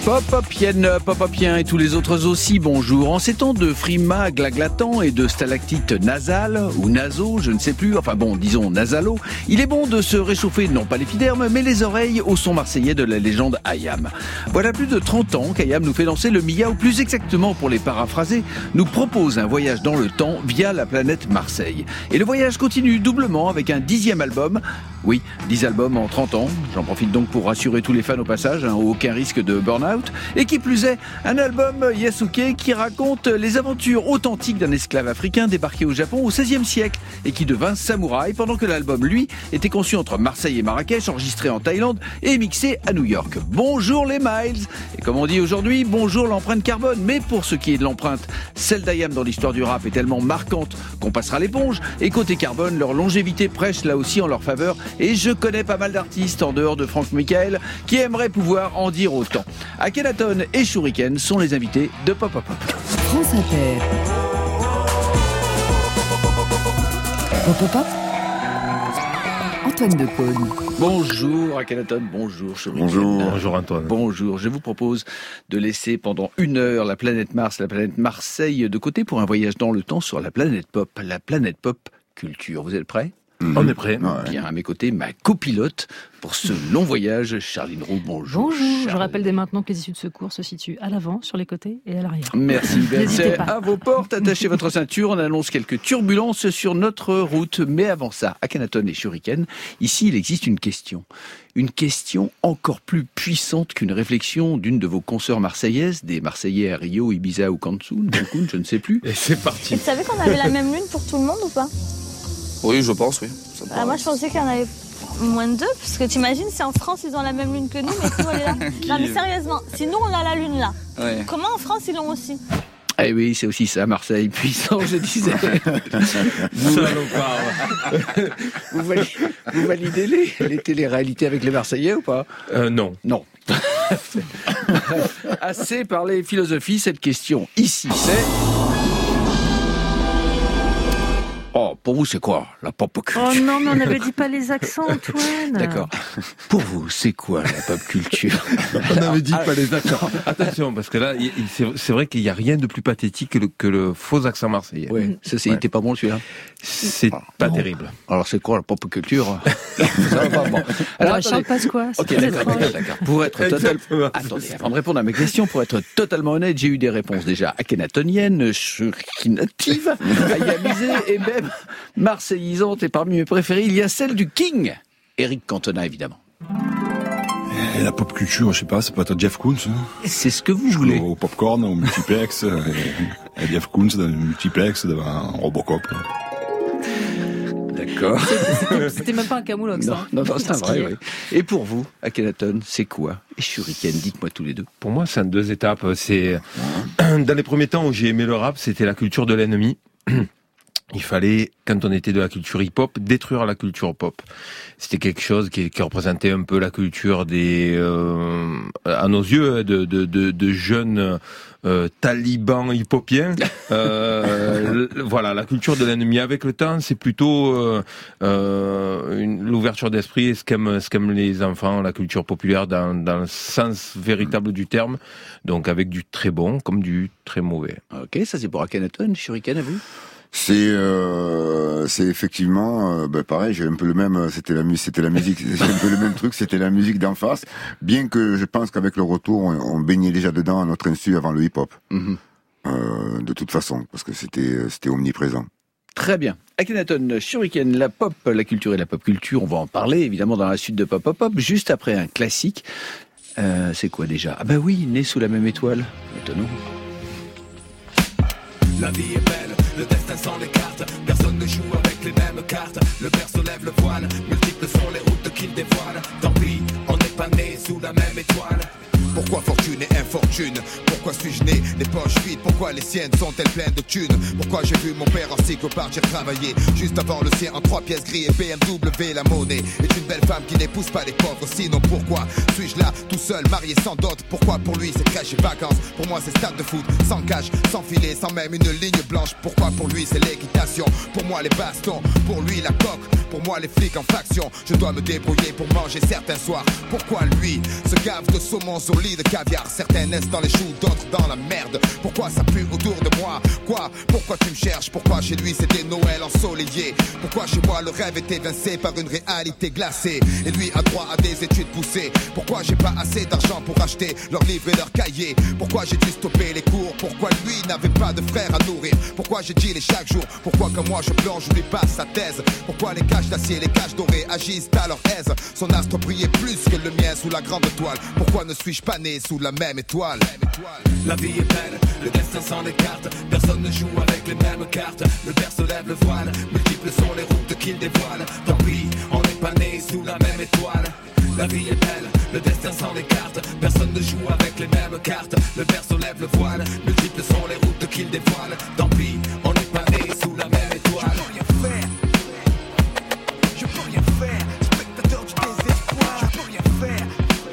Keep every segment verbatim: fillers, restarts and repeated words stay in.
Pop-Popienne, Pop-Popien et tous les autres aussi, bonjour. En ces temps de frimas glaglatants et de stalactites nasales, ou naso, je ne sais plus, enfin bon, disons nasalo, il est bon de se réchauffer, non pas l'épiderme, mais les oreilles au son marseillais de la légende Ayam. Voilà plus de trente ans qu'Ayam nous fait danser le Mia, ou plus exactement pour les paraphraser, nous propose un voyage dans le temps via la planète Marseille. Et le voyage continue doublement avec un dixième album. Oui, dix albums en trente ans. J'en profite donc pour rassurer tous les fans au passage, hein, aucun risque de burn-out. Et qui plus est, un album Yasuke qui raconte les aventures authentiques d'un esclave africain débarqué au Japon au seizième siècle et qui devint samouraï pendant que l'album, lui, était conçu entre Marseille et Marrakech, enregistré en Thaïlande et mixé à New York. Bonjour les Miles. Et comme on dit aujourd'hui, bonjour l'empreinte carbone. Mais pour ce qui est de l'empreinte, celle d'Ayam dans l'histoire du rap est tellement marquante qu'on passera l'éponge. Et côté carbone, leur longévité prêche là aussi en leur faveur. Et je connais pas mal d'artistes, en dehors de Franck Michael, qui aimeraient pouvoir en dire autant. Akhenaton et Shuriken sont les invités de Pop Pop Pop. France Inter. Pop Pop Pop. Antoine Decaune. Bonjour Akhenaton, bonjour Shuriken. Bonjour. Bonjour Antoine. Bonjour, je vous propose de laisser pendant une heure la planète Mars, la planète Marseille de côté pour un voyage dans le temps sur la planète Pop, la planète Pop Culture. Vous êtes prêts ? Mmh. On est prêts. Bien, à mes côtés, ma copilote pour ce long voyage, Charline Roux. Bonjour. Bonjour. Charline. Je rappelle dès maintenant que les issues de secours se situent à l'avant, sur les côtés et à l'arrière. Merci. Ben, c'est pas. à vos portes. Attachez votre ceinture. On annonce quelques turbulences sur notre route. Mais avant ça, Akhenaton et Shuriken, ici, il existe une question. Une question encore plus puissante qu'une réflexion d'une de vos consoeurs marseillaises, des Marseillais à Rio, Ibiza ou Cancun, Cancun, je ne sais plus. Et c'est parti. Tu savais qu'on avait la même lune pour tout le monde ou pas ? Oui, je pense, oui. Ah, moi, je pensais qu'il y en avait moins de deux, parce que t'imagines si en France ils ont la même lune que nous, mais nous elle est là. Non mais sérieusement, si nous on a la lune là, ouais. Comment en France ils l'ont aussi ? Eh oui, c'est aussi ça, Marseille, puissant, je disais. vous, vous, validez, vous validez les, les téléréalités avec les Marseillais ou pas ? euh, Non. Non. Assez parlé philosophie, cette question ici, c'est... Oh, pour vous, c'est quoi la pop culture ? Oh non, mais on n'avait dit pas les accents, Antoine. D'accord. Pour vous, c'est quoi la pop culture ? On n'avait dit pas les accents. Attention, parce que là, c'est vrai qu'il n'y a rien de plus pathétique que le, que le faux accent marseillais. Oui, ça, c'est, ouais. Il était pas bon celui-là. C'est ah, pas non. terrible. Alors, c'est quoi la pop culture ? Ça va pas, bon. Alors, Alors Charles Pasqua. Ok, d'accord, d'accord, d'accord. Pour être total... Attendez, avant de répondre à mes questions, pour être totalement honnête, j'ai eu des réponses déjà akhenatoniennes, shurikinatives, ayamisées et même marseillisantes, et parmi mes préférées, il y a celle du King, Eric Cantona, évidemment. Et la pop culture, je sais pas, ça peut être Jeff Koons. Hein. C'est ce que vous voulez. Au popcorn, au multiplex, et, et Jeff Koons dans le multiplex devant un Robocop. D'accord. C'était, c'était même pas un camoulox. Non, hein. non, non, c'est un vrai, oui. Et pour vous, Akhenaton, c'est quoi ? Et Shuriken, dites-moi tous les deux. Pour moi, c'est en deux étapes. C'est dans les premiers temps où j'ai aimé le rap, c'était la culture de l'ennemi. Il fallait, quand on était de la culture hip-hop, détruire la culture pop. C'était quelque chose qui, qui représentait un peu la culture des, euh, à nos yeux, de, de, de, de jeunes euh, talibans hip-hopiens. Euh, voilà, la culture de l'ennemi. Avec le temps, c'est plutôt euh, euh, une, l'ouverture d'esprit et ce qu'aiment, ce qu'aiment les enfants, la culture populaire dans, dans le sens véritable du terme. Donc avec du très bon comme du très mauvais. Ok, ça c'est pour Akhenaton. Shuriken, à vous ? C'est euh, c'est effectivement euh, ben pareil, j'ai un peu le même, c'était la musique c'était la musique c'est un peu le même truc, c'était la musique d'en face, bien que je pense qu'avec le retour on, on baignait déjà dedans à notre insu avant le hip-hop. Mm-hmm. Euh, de toute façon, parce que c'était c'était omniprésent. Très bien. Akhenaton, Shuriken, la pop, la culture et la pop culture, on va en parler évidemment dans la suite de Pop Pop Pop, juste après un classique. Euh, c'est quoi déjà ? Ah bah oui, né sous la même étoile. Étonnant. La vie est belle, le destin sans les cartes. Personne ne joue avec les mêmes cartes. Le berceau lève le voile, multiples sont les routes qu'il dévoile. Tant pis, on n'est pas né sous la même étoile. Pourquoi fortune et infortune ? Pourquoi suis-je né les poches vides ? Pourquoi les siennes sont-elles pleines de thunes ? Pourquoi j'ai vu mon père en cycle partir travailler juste avant le sien en trois pièces gris et B M W la monnaie est une belle femme qui n'épouse pas les pauvres. Sinon pourquoi suis-je là tout seul marié sans dot ? Pourquoi pour lui c'est crèche et vacances ? Pour moi c'est stade de foot sans cage, sans filet, sans même une ligne blanche. Pourquoi pour lui c'est l'équitation ? Pour moi les bastons, pour lui la coque. Pour moi les flics en faction. Je dois me débrouiller pour manger certains soirs. Pourquoi lui se gave de saumon sur lit de caviar. Certains naissent dans les choux, d'autres dans la merde. Pourquoi ça pue autour de moi? Quoi? Pourquoi tu me cherches? Pourquoi chez lui c'était Noël ensoleillé? Pourquoi chez moi le rêve est évincé par une réalité glacée? Et lui a droit à des études poussées. Pourquoi j'ai pas assez d'argent pour acheter leurs livres et leurs cahiers? Pourquoi j'ai dû stopper les cours? Pourquoi lui n'avait pas de frère à nourrir? Pourquoi j'ai dit les chaque jour? Pourquoi comme moi je plonge, je lui passe sa thèse? Pourquoi les cages d'acier, les cages dorées agissent à leur aise? Son astre brillait plus que le mien sous la grande toile. Pourquoi ne suis-je pas né sous la même étoile? La vie est belle, le destin s'en écarte. Personne ne joue avec les mêmes cartes. Le père se lève le voile, multiples sont les routes qu'il dévoile. Tant pis, on n'est pas né sous la même étoile. La vie est belle, le destin s'en écarte. Personne ne joue avec les mêmes cartes. Le père se lève le voile, multiples sont les routes qu'il dévoile. Tant pis, on n'est pas né sous la même étoile. Je peux rien faire, je peux rien faire. Spectateur du désespoir, je peux rien faire.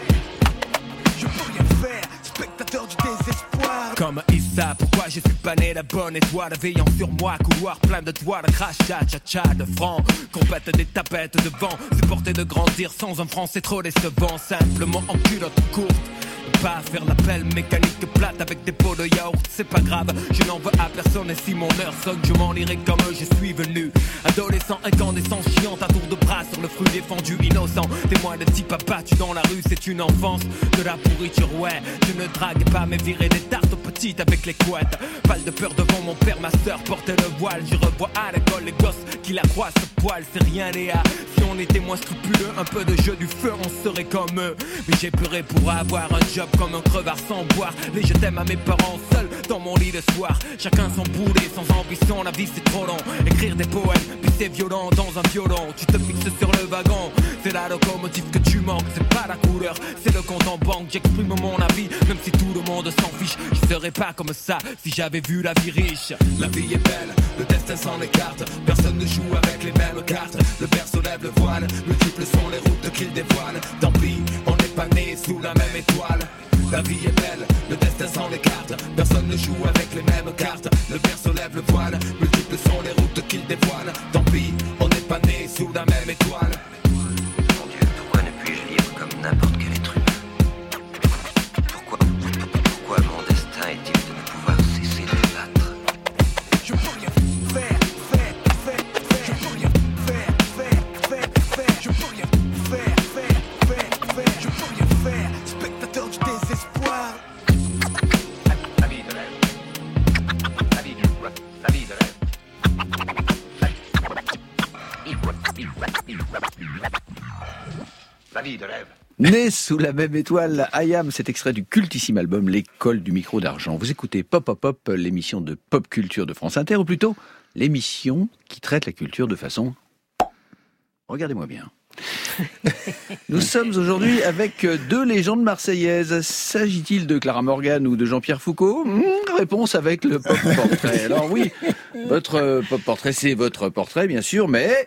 Je peux rien faire, spectateur du désespoir. Comme Issa, pourquoi je suis pas né la bonne étoile? Veillant sur moi, couloir plein de toiles, crash, cha, cha, cha, de francs. Compète des tapettes de vent, supporter de grandir sans un franc, c'est trop décevant. Simplement en culotte courte, pas faire l'appel mécanique plate avec des pots de yaourt, c'est pas grave, je n'en veux à personne. Et si mon heure sonne, je m'en irai comme je suis venu. Adolescent, incandescent, chiant à tour de bras sur le fruit défendu, innocent. Témoin de type abattu dans la rue, c'est une enfance de la pourriture, ouais. Je ne drague pas mais virer des tartes aux petites avec les couettes. Pas de peur devant mon père, ma sœur portait le voile. Je revois à l'école les gosses qui la croient ce poil, c'est rien Léa. Si on était moins scrupuleux, un peu de jeu du feu, on serait comme eux. Mais j'ai pleuré pour avoir un job comme un crevard sans boire. Les je t'aime à mes parents seuls dans mon lit le soir. Chacun son boulet, sans ambition, la vie c'est trop long. Écrire des poèmes, puis c'est violent dans un violon. Tu te fixes sur le wagon, c'est la locomotive que tu manques. C'est pas la couleur, c'est le compte en banque. J'exprime mon avis, même si tout le monde s'en fiche. Je serais pas comme ça si j'avais vu la vie riche. La vie est belle, le destin s'en écarte. Personne ne joue avec les mêmes cartes. Le père se lève le voile, multiples sont les routes qu'il dévoile. Tant pis, on n'est pas né sous la même étoile. La vie est belle, le destin s'en écarte. Personne ne joue avec les mêmes cartes. Le père se lève le voile, multiples sont les routes qu'il dévoile. Tant pis, on n'est pas né sous la même étoile. Mon Dieu, pourquoi ne puis-je vivre comme n'importe quel être humain? Pourquoi, pourquoi mon destin est-il de ne pouvoir cesser de battre? Je peux rien faire, faire, faire, faire. Je peux rien faire, faire, faire, faire. Je peux rien faire, faire, faire, faire. Je peux rien faire, spectateur du désespoir. La vie de rêve. La vie du rêve. La vie de rêve. La vie de rêve. Né sous la même étoile, I Am, cet extrait du cultissime album L'école du micro d'argent. Vous écoutez Pop Pop Pop, l'émission de pop culture de France Inter, ou plutôt l'émission qui traite la culture de façon... Regardez-moi bien. Nous sommes aujourd'hui avec deux légendes marseillaises. S'agit-il de Clara Morgan ou de Jean-Pierre Foucault? mmh, Réponse avec le pop portrait. Alors oui, votre pop portrait, c'est votre portrait bien sûr, mais...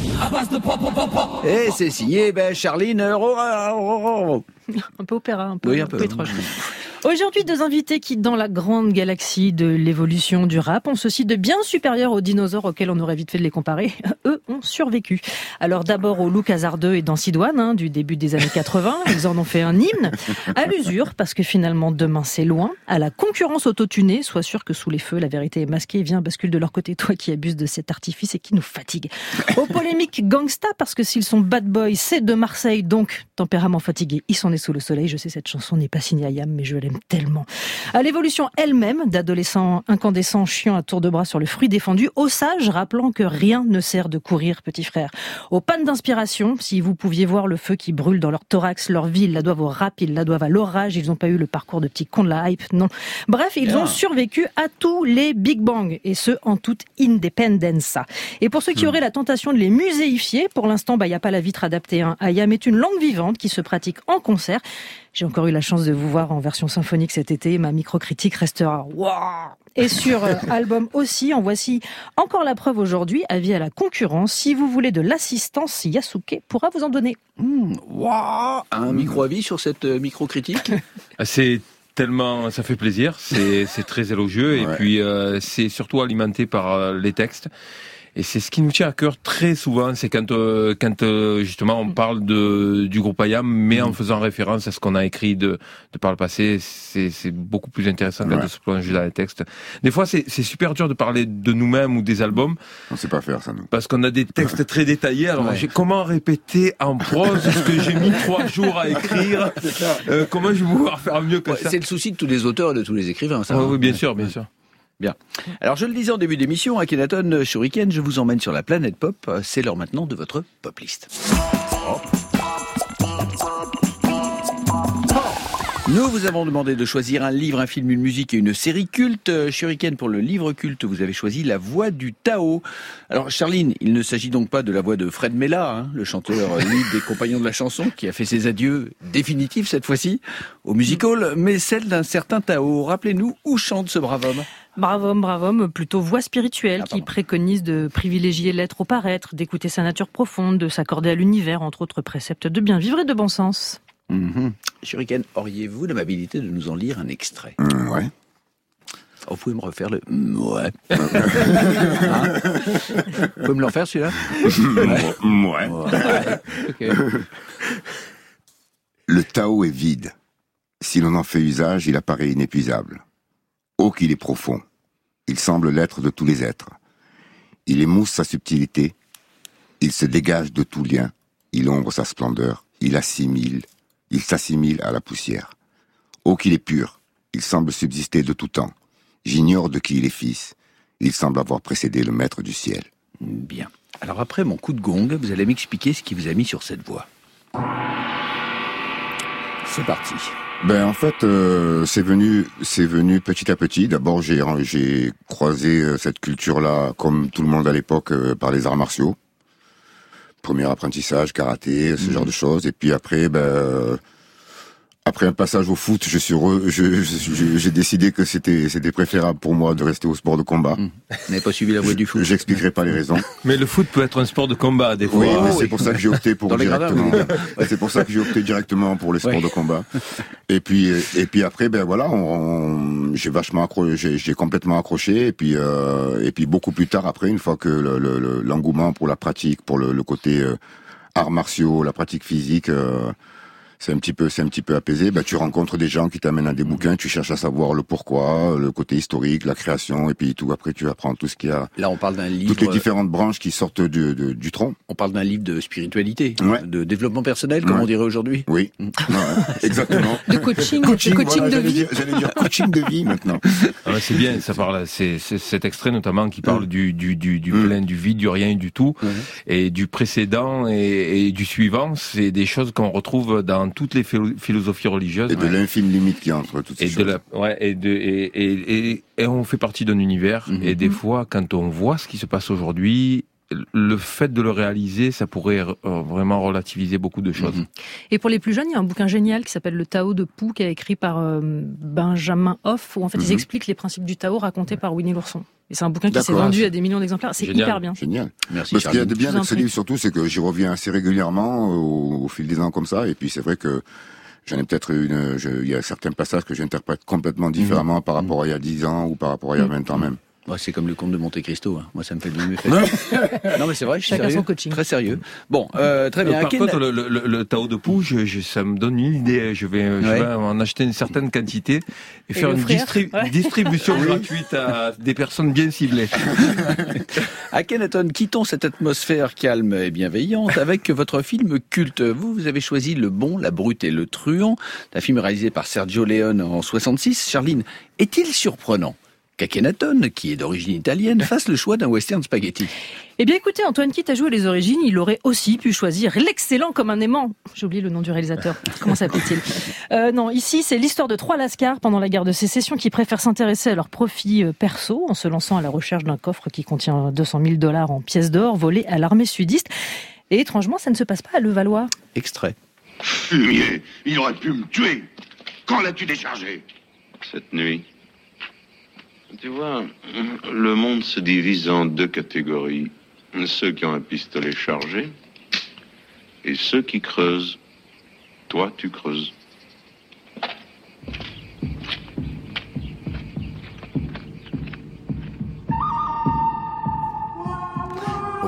Et c'est signé ben, Charline Roro. Un peu opéra, un peu, oui, un un peu peu étrange. Aujourd'hui, deux invités qui, dans la grande galaxie de l'évolution du rap, ont ceci de bien supérieur aux dinosaures auxquels on aurait vite fait de les comparer. Eux ont survécu. Alors d'abord au look hasardeux et dans Sidoine, hein, du début des années quatre-vingts, ils en ont fait un hymne. À l'usure, parce que finalement demain c'est loin. À la concurrence autotunée, sois sûr que sous les feux, la vérité est masquée. Viens, bascule de leur côté, toi qui abuses de cet artifice et qui nous fatigue. Aux polémiques gangsta, parce que s'ils sont bad boys, c'est de Marseille, donc tempérament fatigué, ils sont nés sous le soleil. Je sais, cette chanson n'est pas signée à Yam, mais je l'aime tellement. À l'évolution elle-même, d'adolescents incandescents chiant à tour de bras sur le fruit défendu, aux sages rappelant que rien ne sert de courir, petit frère. Aux pannes d'inspiration, si vous pouviez voir le feu qui brûle dans leur thorax, leur vie, ils la doivent au rap, ils la doivent à l'orage, ils n'ont pas eu le parcours de petits cons de la hype, non. Bref, ils ont survécu à tous les Big Bang, et ce, en toute indépendance. Et pour ceux qui auraient la tentation de les muséifier, pour l'instant, bah, il n'y a pas la vitre adaptée, hein. Ayam est une langue vivante qui se pratique en concert. J'ai encore eu la chance de vous voir en version symphonique cet été. Ma micro-critique restera waouh. Et sur euh, album aussi, en voici encore la preuve aujourd'hui. Avis à la concurrence. Si vous voulez de l'assistance, Yasuke pourra vous en donner. Mmh, waouh. Un micro-avis sur cette euh, micro-critique? C'est tellement, ça fait plaisir. C'est, c'est très élogieux. Et ouais. puis, euh, c'est surtout alimenté par euh, les textes. Et c'est ce qui nous tient à cœur très souvent, c'est quand, euh, quand euh, justement on parle de, du groupe Ayam, mais en faisant référence à ce qu'on a écrit de, de par le passé, c'est, c'est beaucoup plus intéressant quand ouais. de se plonger dans les textes. Des fois, c'est, c'est super dur de parler de nous-mêmes ou des albums. On sait pas faire ça, nous. Parce qu'on a des textes très détaillés. Alors, ouais. j'ai, comment répéter en prose ce que j'ai mis trois jours à écrire euh, Comment je vais pouvoir faire mieux que ouais, ça? C'est le souci de tous les auteurs et de tous les écrivains, ça. Ouais, oui, bien sûr, bien sûr. Bien. Alors, je le disais en début d'émission, Akhenaton Shuriken, je vous emmène sur la planète pop. C'est l'heure maintenant de votre pop list. Oh. Nous vous avons demandé de choisir un livre, un film, une musique et une série culte. Shuriken, pour le livre culte, vous avez choisi La Voix du Tao. Alors, Charline, il ne s'agit donc pas de la voix de Fred Mella, hein, le chanteur lead des Compagnons de la Chanson, qui a fait ses adieux définitifs cette fois-ci au music-hall, mais celle d'un certain Tao. Rappelez-nous où chante ce brave homme. Brave homme, brave homme, plutôt voix spirituelle, ah, qui préconise de privilégier l'être au paraître, d'écouter sa nature profonde, de s'accorder à l'univers, entre autres préceptes de bien vivre et de bon sens. Mmh. Shuriken, auriez-vous l'amabilité de nous en lire un extrait? mmh, Ouais. Oh, vous pouvez me refaire le mmh, ouais. Hein? Vous pouvez me l'en faire celui-là? Ouais. ouais. ouais. Okay. Le Tao est vide. Si l'on en fait usage, il apparaît inépuisable. Oh qu'il est profond. Il semble l'être de tous les êtres. Il émousse sa subtilité. Il se dégage de tout lien. Il ombre sa splendeur. Il assimile. Il s'assimile à la poussière. Oh qu'il est pur. Il semble subsister de tout temps. J'ignore de qui il est fils. Il semble avoir précédé le maître du ciel. Bien. Alors après mon coup de gong, vous allez m'expliquer ce qui vous a mis sur cette voie. C'est parti. Ben en fait, euh, c'est venu, c'est venu petit à petit. D'abord, j'ai j'ai croisé euh, cette culture-là, comme tout le monde à l'époque, euh, par les arts martiaux. Premier apprentissage, karaté, ce mmh. genre de choses. Et puis après, ben euh, après un passage au foot, je suis re, je, je, j'ai décidé que c'était c'était préférable pour moi de rester au sport de combat. Mmh. Vous n'avez pas suivi la voie du foot. J'expliquerai pas les raisons. Mais le foot peut être un sport de combat des fois. Oui, mais oh, c'est oui. pour ça que j'ai opté pour directement. Ouais. C'est pour ça que j'ai opté directement pour les sports ouais. de combat. Et puis et puis après, ben voilà, on, on, j'ai vachement accroché, j'ai, j'ai complètement accroché. Et puis euh, et puis beaucoup plus tard, après, une fois que le, le, l'engouement pour la pratique, pour le, le côté euh, arts martiaux, la pratique physique. Euh, c'est un petit peu, c'est un petit peu apaisé. Bah, tu rencontres des gens qui t'amènent à des bouquins, tu cherches à savoir le pourquoi, le côté historique, la création, et puis tout. Après, tu apprends tout ce qu'il y a. Là, on parle d'un livre. Toutes les différentes branches qui sortent du, du, du tronc. On parle d'un livre de spiritualité, ouais. de développement personnel, comme ouais. on dirait aujourd'hui. Oui, ouais, exactement. De coaching, coaching, de coaching voilà, de vie. Dire, j'allais dire coaching de vie maintenant. Ah bah, c'est bien, ça parle. C'est, c'est cet extrait notamment qui parle mmh. du, du, du, du mmh. plein, du vide, du rien et du tout, mmh. et du précédent et, et du suivant. C'est des choses qu'on retrouve dans toutes les philosophie religieuse. Et de ouais. l'infime limite qu'il y a entre toutes ces et choses. De la, ouais, et, de, et, et, et, et on fait partie d'un univers. Mm-hmm. Et des fois, quand on voit ce qui se passe aujourd'hui, le fait de le réaliser, ça pourrait euh, vraiment relativiser beaucoup de choses. Mm-hmm. Et pour les plus jeunes, il y a un bouquin génial qui s'appelle Le Tao de Pou, qui est écrit par euh, Benjamin Hoff, où en fait mm-hmm. ils expliquent les principes du Tao racontés par Winnie l'ourson. Et c'est un bouquin qui D'accord. s'est vendu à des millions d'exemplaires. C'est Génial. hyper bien. Génial. Merci. Parce qu'il y a de bien avec ce livre, surtout, c'est que j'y reviens assez régulièrement au, au fil des ans comme ça. Et puis c'est vrai que j'en ai peut-être une, je, il y a certains passages que j'interprète complètement différemment mmh. par rapport à il y a dix ans ou par rapport à il y a vingt ans même. Ouais, c'est comme le comte de Monte Cristo, hein. Moi ça me fait le même effet. Non mais c'est vrai, je suis Chacun sérieux, son coaching. Très sérieux. Bon, euh, très bien. Euh, par Ken... contre, le, le, le Tao de Pou, je, je, ça me donne une idée. Je vais, je ouais. vais en acheter une certaine quantité et, et faire une distri- ouais. distribution gratuite à des personnes bien ciblées. Akhenaton, quittons cette atmosphère calme et bienveillante avec votre film culte. Vous, vous avez choisi Le Bon, la Brute et le Truand, un film réalisé par Sergio Leone en soixante-six. Charline, est-il surprenant qu'Akhenaton, qui est d'origine italienne, fasse le choix d'un western spaghetti? Eh bien écoutez, Antoine, quitte à jouer les origines, il aurait aussi pu choisir l'excellent comme un aimant. J'ai oublié le nom du réalisateur. Comment s'appelle-t-il euh, Non, ici c'est l'histoire de trois lascars pendant la guerre de sécession qui préfèrent s'intéresser à leurs profits perso en se lançant à la recherche d'un coffre qui contient deux cent mille dollars en pièces d'or volées à l'armée sudiste. Et étrangement, ça ne se passe pas à Levallois. Extrait. Fumier, il aurait pu me tuer. Quand l'as-tu déchargé? Cette nuit. Tu vois, le monde se divise en deux catégories. Ceux qui ont un pistolet chargé et ceux qui creusent. Toi, tu creuses.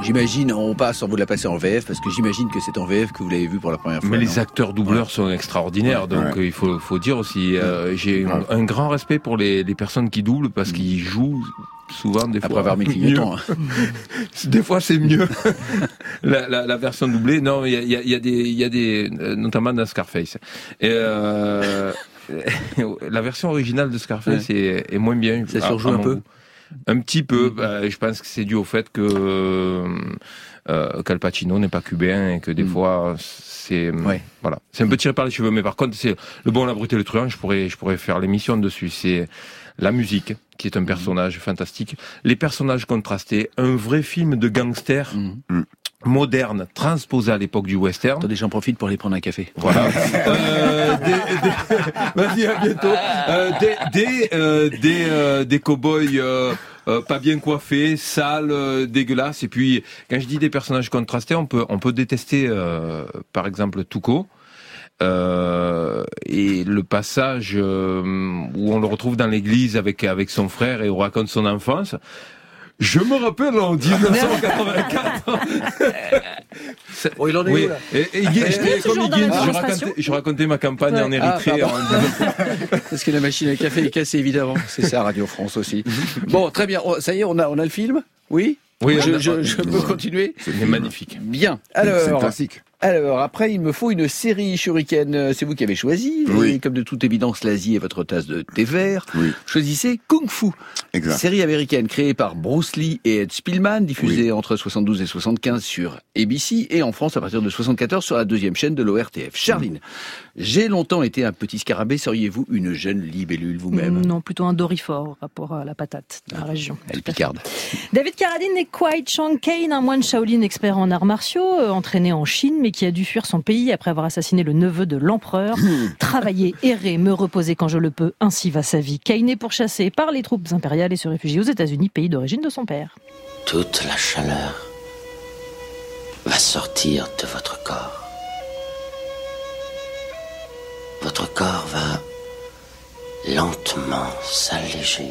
J'imagine, on passe, on vous l'a passé en V F, parce que j'imagine que c'est en V F que vous l'avez vu pour la première fois. Mais non les acteurs doubleurs ouais. sont extraordinaires, ouais. donc ouais. il faut, faut dire aussi, euh, j'ai ouais. un, un grand respect pour les, les personnes qui doublent, parce mmh. qu'ils jouent souvent des Après fois. avoir mis clignotant. Hein. Des fois c'est mieux la, la, la version doublée. Non, il y a, y, a, y a des, il y a des, notamment dans Scarface. Et euh, la version originale de Scarface ouais. est, est moins bien. Ça surjoue un peu. Goût. Un petit peu. Bah, je pense que c'est dû au fait que euh, qu'Al Pacino n'est pas cubain et que des mmh. fois c'est ouais. voilà, c'est un peu tiré par les cheveux. Mais par contre, c'est le bon, la brute et le truand. Je pourrais, je pourrais faire l'émission dessus. C'est la musique qui est un personnage mmh. fantastique, les personnages contrastés, un vrai film de gangster. Mmh. moderne, transposé à l'époque du western. Attendez, j'en profite pour aller prendre un café. Voilà. euh, des, des, vas-y, à bientôt. Euh, des, des, euh, des, euh, des cow-boys euh, euh, pas bien coiffés, sales, euh, dégueulasses. Et puis, quand je dis des personnages contrastés, on peut, on peut détester, euh, par exemple, Tuco. Euh, et le passage euh, où on le retrouve dans l'église avec avec son frère et on raconte son enfance. Je me rappelle en dix-neuf cent quatre-vingt-quatre. Oh, il en est oui. où, là et, et, et, et comme Higgins, je racontais, je racontais ma campagne ouais. en Érythrée. Ah, en... Parce que la machine à café est cassée, évidemment. C'est ça, Radio France aussi. Bon, très bien. Ça y est, on a, on a le film ? Oui ? Oui, je, je, je peux continuer ? C'est magnifique. Bien. Alors, c'est un classique. Alors, après, il me faut une série Shuriken. C'est vous qui avez choisi. Oui. Et comme de toute évidence, l'Asie est votre tasse de thé vert. Oui. Choisissez Kung Fu. Exact. Série américaine créée par Bruce Lee et Ed Spielman, diffusée oui. entre soixante-douze et soixante-quinze sur A B C et en France à partir de soixante-quatorze sur la deuxième chaîne de l'O R T F. Charline, mmh. j'ai longtemps été un petit scarabée. Seriez-vous une jeune libellule vous-même ? Non, plutôt un dorifort, rapport à la patate de la ah, région. Elle picarde. David Carradine est Kwai Chang Caine, un moine Shaolin expert en arts martiaux, euh, entraîné en Chine, mais qui a dû fuir son pays après avoir assassiné le neveu de l'empereur. Travailler, errer, me reposer quand je le peux, ainsi va sa vie. Caine est pourchassé par les troupes impériales et se réfugie aux États-Unis, pays d'origine de son père. Toute la chaleur va sortir de votre corps. Votre corps va lentement s'alléger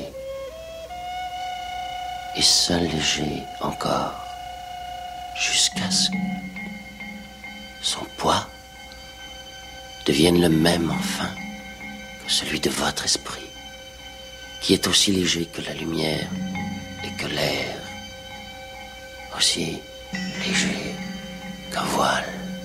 et s'alléger encore jusqu'à ce que son poids devienne le même enfin que celui de votre esprit, qui est aussi léger que la lumière et que l'air, aussi léger qu'un voile.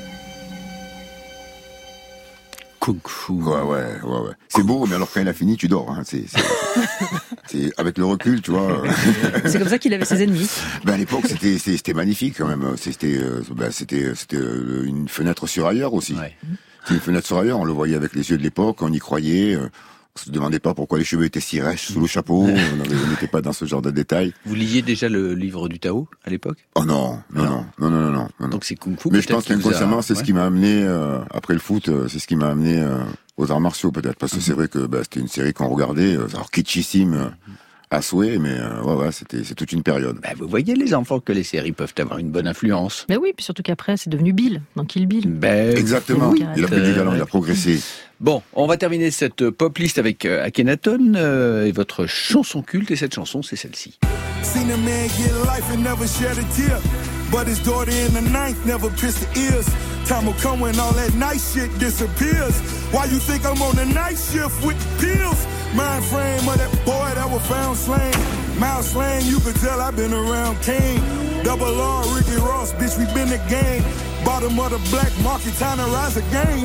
Kung Fu. Ouais, ouais, ouais, ouais. C'est beau, mais alors quand il a fini, tu dors. Hein. C'est, c'est, c'est avec le recul, tu vois. C'est comme ça qu'il avait ses ennemis. Ben à l'époque, c'était, c'était magnifique quand même. C'était, ben, c'était, c'était une fenêtre sur ailleurs aussi. Ouais. C'était une fenêtre sur ailleurs. On le voyait avec les yeux de l'époque. On y croyait. On se demandait pas pourquoi les cheveux étaient si rêches sous le chapeau. On n'était pas dans ce genre de détails. Vous lisiez déjà le livre du Tao à l'époque ? Oh non, non, non, non, non, non, non. Donc c'est Kung Fu. Mais je pense qu'inconsciemment, a... c'est ouais. ce qui m'a amené euh, après le foot. Euh, c'est ce qui m'a amené euh, aux arts martiaux peut-être, parce que mm-hmm. c'est vrai que bah, c'était une série qu'on regardait, euh, alors kitschissime euh, à souhait, mais euh, ouais, ouais, c'était c'est toute une période. Bah, vous voyez les enfants que les séries peuvent avoir une bonne influence. Mais oui, puis surtout qu'après c'est devenu Bill dans Kill Bill. Ben, exactement. Oui. Il a pris du talent, il a progressé. Bon, on va terminer cette pop list avec euh, Akhenaton euh, et votre chanson culte, et cette chanson, c'est celle-ci. Seen a man get life and never shed a tear, but his daughter in the ninth never pierced the ears. Time will come when all that nice shit disappears. Why you think I'm on the night shift with pills? Mind frame of that boy that was found slain. Mouth slang, you could tell I've been around Kane. Double R, Ricky Ross, bitch, we been the game. Bottom of the black market, time to rise again.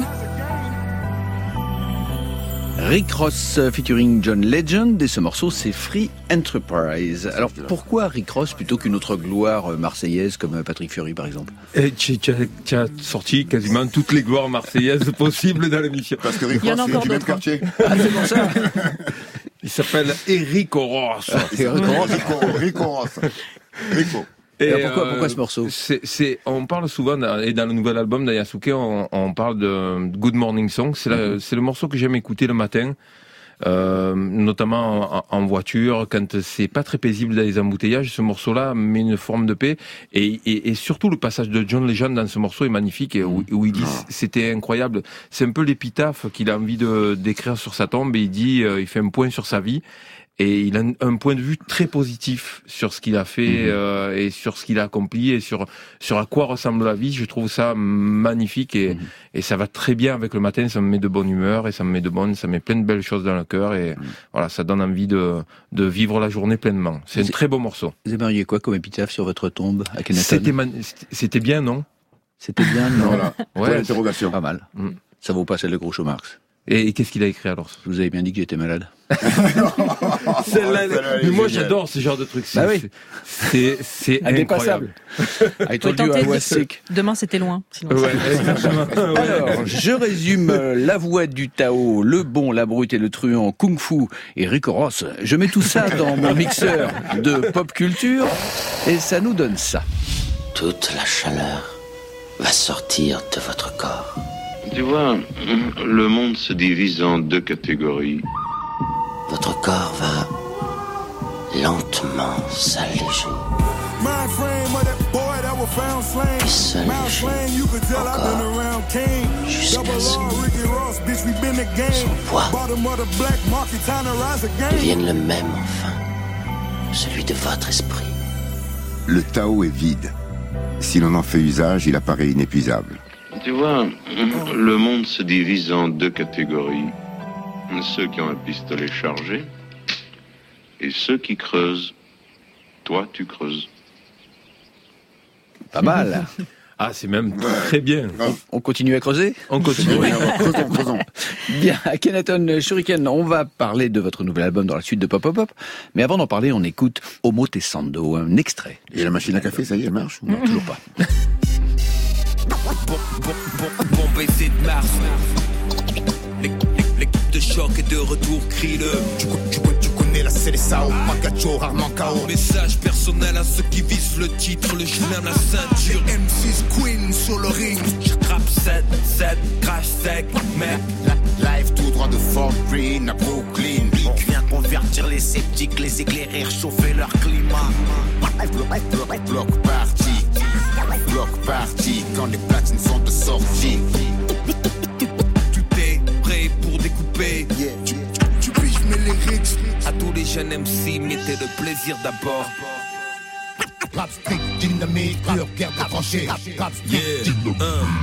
Rick Ross featuring John Legend, et ce morceau c'est Free Enterprise. Alors pourquoi Rick Ross plutôt qu'une autre gloire marseillaise comme Patrick Fiori par exemple ? Et tu, tu, as, tu as sorti quasiment toutes les gloires marseillaises possibles dans l'émission. Parce que Rick Ross c'est du même quartier. Ah c'est pour ça. Il s'appelle Eric Ross. Rick Ross. Rico. Et alors pourquoi, euh, pourquoi ce morceau ? c'est, c'est, on parle souvent, et dans le nouvel album d'Ayasuke, on, on parle de Good Morning Song. C'est, la, mm-hmm. c'est le morceau que j'aime écouter le matin, euh, notamment en, en voiture, quand c'est pas très paisible dans les embouteillages. Ce morceau-là met une forme de paix. Et, et, et surtout, le passage de John Legend dans ce morceau est magnifique, et où, où il dit oh. c'était incroyable. C'est un peu l'épitaphe qu'il a envie de d'écrire sur sa tombe, et il dit, euh, il fait un point sur sa vie. Et il a un point de vue très positif sur ce qu'il a fait mmh. euh, et sur ce qu'il a accompli et sur sur à quoi ressemble la vie. Je trouve ça magnifique et mmh. et ça va très bien avec le matin. Ça me met de bonne humeur et ça me met de bonne, ça met plein de belles choses dans le cœur et mmh. voilà, ça donne envie de de vivre la journée pleinement. C'est un très beau morceau. Vous aimeriez quoi comme épitaphe sur votre tombe à Kenaton? C'était man... c'était bien, non? C'était bien, non? Voilà. Ouais, ouais, interrogation. Pas mal. Mmh. Ça vaut pas celle de Groucho Marx. Et, et qu'est-ce qu'il a écrit alors? Vous avez bien dit que j'étais malade. Celle-là, mais moi j'adore ce genre de trucs. C'est, bah oui. c'est, c'est incroyable. I told you I was sick. Demain c'était loin. Sinon ouais, alors, je résume la voix du Tao, le bon, la brute et le truand, Kung Fu et Rico Ross. Je mets tout ça dans mon mixeur de pop culture et ça nous donne ça. Toute la chaleur va sortir de votre corps. Tu vois, le monde se divise en deux catégories. Votre corps va lentement s'alléger. Puis s'alléger encore jusqu'à ce que son poids devienne le même enfin que celui de votre esprit. Le Tao est vide. Si l'on en fait usage, il apparaît inépuisable. Tu vois, le monde se divise en deux catégories. Ceux qui ont un pistolet chargé et ceux qui creusent. Toi, tu creuses. Pas mal. Ah, c'est même très bien. On, on continue à creuser? On continue. Creusons, creusons. Bien, à Kenaton Shuriken, on va parler de votre nouvel album dans la suite de Pop Pop Pop. Mais avant d'en parler, on écoute Homo Tessando, un extrait. Et la machine à café, ça y est, elle marche? Non, toujours pas. Bon, bon, bon, bon baiser de Mars. L'équipe de choc est de retour, crie-le. Tu, tu, tu connais la C D S A O, Magacho, rarement K O. Message personnel à ceux qui visent le titre, le chemin, la ceinture. M six Queen sur le ring. J'attrape sept, sept, crash sec, mec. Live tout droit de Fort Greene à Brooklyn. On vient convertir les sceptiques, les éclairer, réchauffer leur climat. Bloc party. Bloc party quand les platines sont de sortie. Tout est prêt pour découper. Yeah. Tu, tu, tu piges mes lyrics. À tous les jeunes M C, mettez le plaisir d'abord. Rap street, dynamite, pure guerre de tranchées. Rap street, yeah.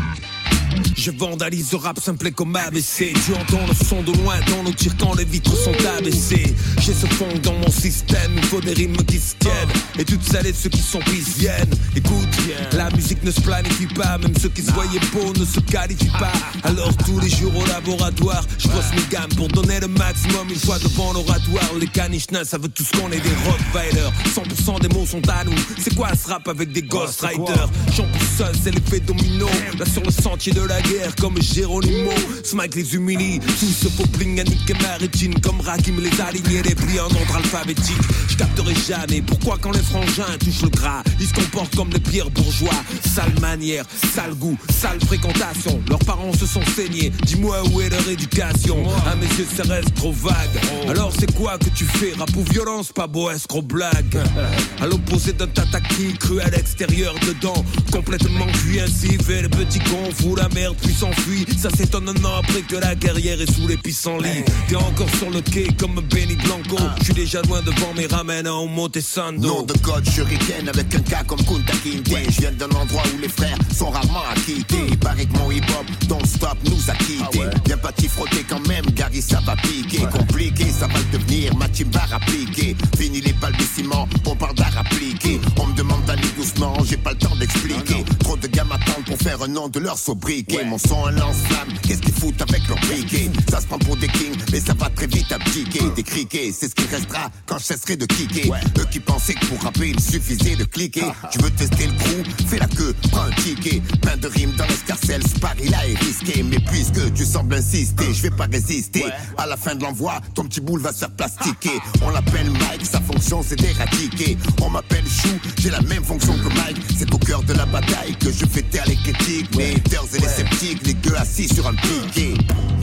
Je vandalise le rap simple comme A B C. Tu entends le son de loin dans nos tirs quand les vitres sont abaissées. J'ai ce fond dans mon système, il faut des rimes qui se tiennent. Et toutes celles et ceux qui sont prises viennent. Écoute, la musique ne se planifie pas. Même ceux qui se voyaient beaux ne se qualifient pas. Alors tous les jours au laboratoire, je brosse mes gammes pour donner le maximum une fois devant l'oratoire. Les caniches savent tous qu'on est des rockfighters. cent pour cent des mots sont à nous. C'est quoi ce rap avec des ghostwriters? Chant pour seul, c'est l'effet domino. Là sur le sentier de la guerre comme Geronimo, Smike les humilie, tout ce faux bling à niquer ma rétine comme Rakim les alignés, les plis en ordre alphabétique. Je capterai jamais pourquoi quand les frangins touchent le gras, ils se comportent comme des pires bourgeois. Sale manière, sale goût, sale fréquentation. Leurs parents se sont saignés. Dis-moi où est leur éducation? À mes yeux ça reste trop vague. Alors c'est quoi que tu fais? Rap ou violence, pas beau escroc blague. À l'opposé d'un tataki cru à l'extérieur dedans, complètement cuit ainsi fait le petit con fout la merde puis s'enfuit. Ça s'étonne un an après que la guerrière est sous les pissenlits. T'es encore sur le quai comme Benny Blanco. Je suis déjà loin devant mes ramènes à Homo Tessando. Nom de code Shuriken avec un cas comme Kunta Kinte. Je viens d'un endroit où les frères sont rarement acquittés. Il paraît que mon hip-hop Don't Stop nous a quittés. Viens pas t'y frotter quand même, Gary ça va piquer. Compliqué, ça va le devenir, ma team va appliquer. Fini les balbutiements, on parle d'art appliqué. On me demande d'aller doucement, j'ai pas le temps d'expliquer. Trop de gars m'attendent pour faire un nom de leur sobriquet. Mon son un lance-flamme, qu'est-ce qu'ils foutent avec leur briquet? Ça se prend pour des kings, mais ça va très vite abdiquer. Des criquets, c'est ce qui restera quand je cesserai de kicker. Eux qui pensaient que pour rapper il suffisait de cliquer. Tu veux tester le crew, fais la queue, prends un ticket. Plein de rimes dans l'escarcelle, ce pari-là est risqué. Mais puisque tu sembles insister, je vais pas résister. À la fin de l'envoi, ton petit boule va se faire plastiquer. On l'appelle Mike, sa fonction c'est d'éradiquer. On m'appelle Chou, j'ai la même fonction que Mike. C'est au cœur de la bataille que je fais taire les critiques. Les haters et les sceptiques, les gueux assis sur un piquet.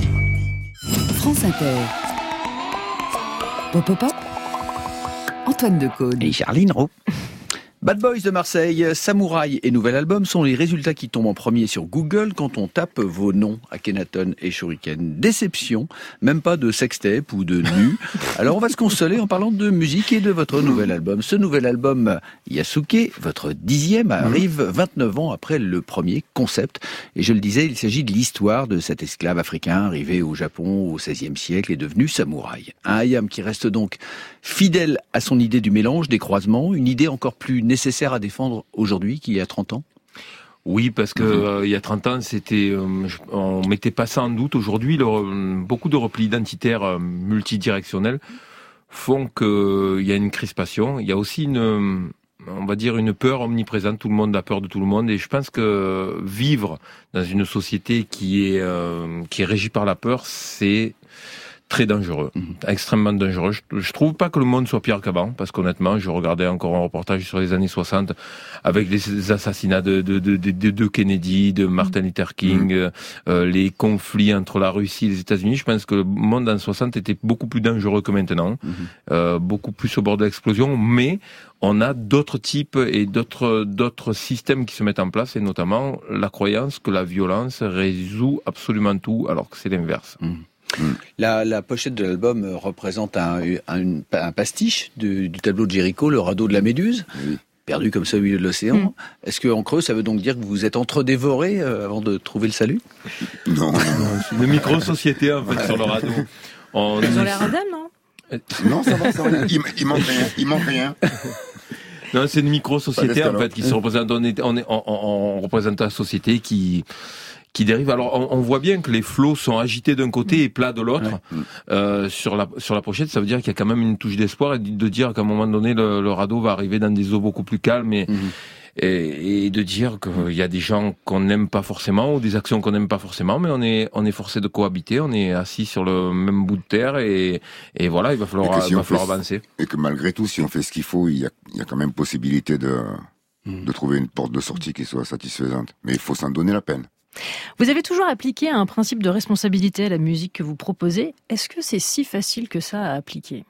France Inter. Pop Pop Pop. Antoine Decaune. Et Charline Roux. Bad Boys de Marseille, Samouraï et nouvel album sont les résultats qui tombent en premier sur Google quand on tape vos noms, Akhenaton et Shuriken. Déception, même pas de sextape ou de nu. Alors on va se consoler en parlant de musique et de votre nouvel album. Ce nouvel album, Yasuke, votre dixième, arrive vingt-neuf ans après le premier concept. Et je le disais, il s'agit de l'histoire de cet esclave africain arrivé au Japon au seizième siècle et devenu samouraï. Un Hayam qui reste donc fidèle à son idée du mélange, des croisements, une idée encore plus nécessaire à défendre aujourd'hui qu'il y a trente ans. Oui, parce que euh, il y a trente ans, c'était, euh, on mettait pas ça en doute. Aujourd'hui, le, beaucoup de replis identitaires euh, multidirectionnels font qu'il y a une crispation. Il y a aussi une, on va dire, une peur omniprésente. Tout le monde a peur de tout le monde, et je pense que vivre dans une société qui est euh, qui est régie par la peur, c'est très dangereux, mmh. extrêmement dangereux. Je, je trouve pas que le monde soit pire qu'avant, parce qu'honnêtement, je regardais encore un reportage sur les années soixante avec les assassinats de, de, de, de, de Kennedy, de Martin Luther King, mmh. euh, les conflits entre la Russie et les États-Unis. Je pense que le monde en soixante était beaucoup plus dangereux que maintenant, mmh. euh, beaucoup plus au bord de l'explosion, mais on a d'autres types et d'autres d'autres systèmes qui se mettent en place, et notamment la croyance que la violence résout absolument tout, alors que c'est l'inverse. Mmh. La, la pochette de l'album représente un, un, un pastiche du, du tableau de Géricault, le radeau de la Méduse, oui. perdu comme ça au milieu de l'océan. Mm. Est-ce qu'en creux, ça veut donc dire que vous êtes entre-dévoré euh, avant de trouver le salut? Non, c'est une micro-société en fait ouais. sur le radeau. On... Ils ont l'air indemnes, non? Non, ça va, ça va. Il, il manque rien, il manque rien. Non, c'est une micro-société en fait qui se représente. On, est, on, est, on, on représente la société qui qui dérive. Alors, on, on voit bien que les flots sont agités d'un côté et plats de l'autre. Ouais. Euh, sur la sur la pochette, ça veut dire qu'il y a quand même une touche d'espoir, et de dire qu'à un moment donné, le, le radeau va arriver dans des eaux beaucoup plus calmes, et, mmh. et, et de dire qu'il y a des gens qu'on n'aime pas forcément, ou des actions qu'on n'aime pas forcément, mais on est on est forcé de cohabiter, on est assis sur le même bout de terre, et, et voilà, il va falloir, si il va falloir fait, avancer. Et que malgré tout, si on fait ce qu'il faut, il y a, il y a quand même possibilité de, mmh. de trouver une porte de sortie qui soit satisfaisante. Mais il faut s'en donner la peine. Vous avez toujours appliqué un principe de responsabilité à la musique que vous proposez. Est-ce que c'est si facile que ça à appliquer?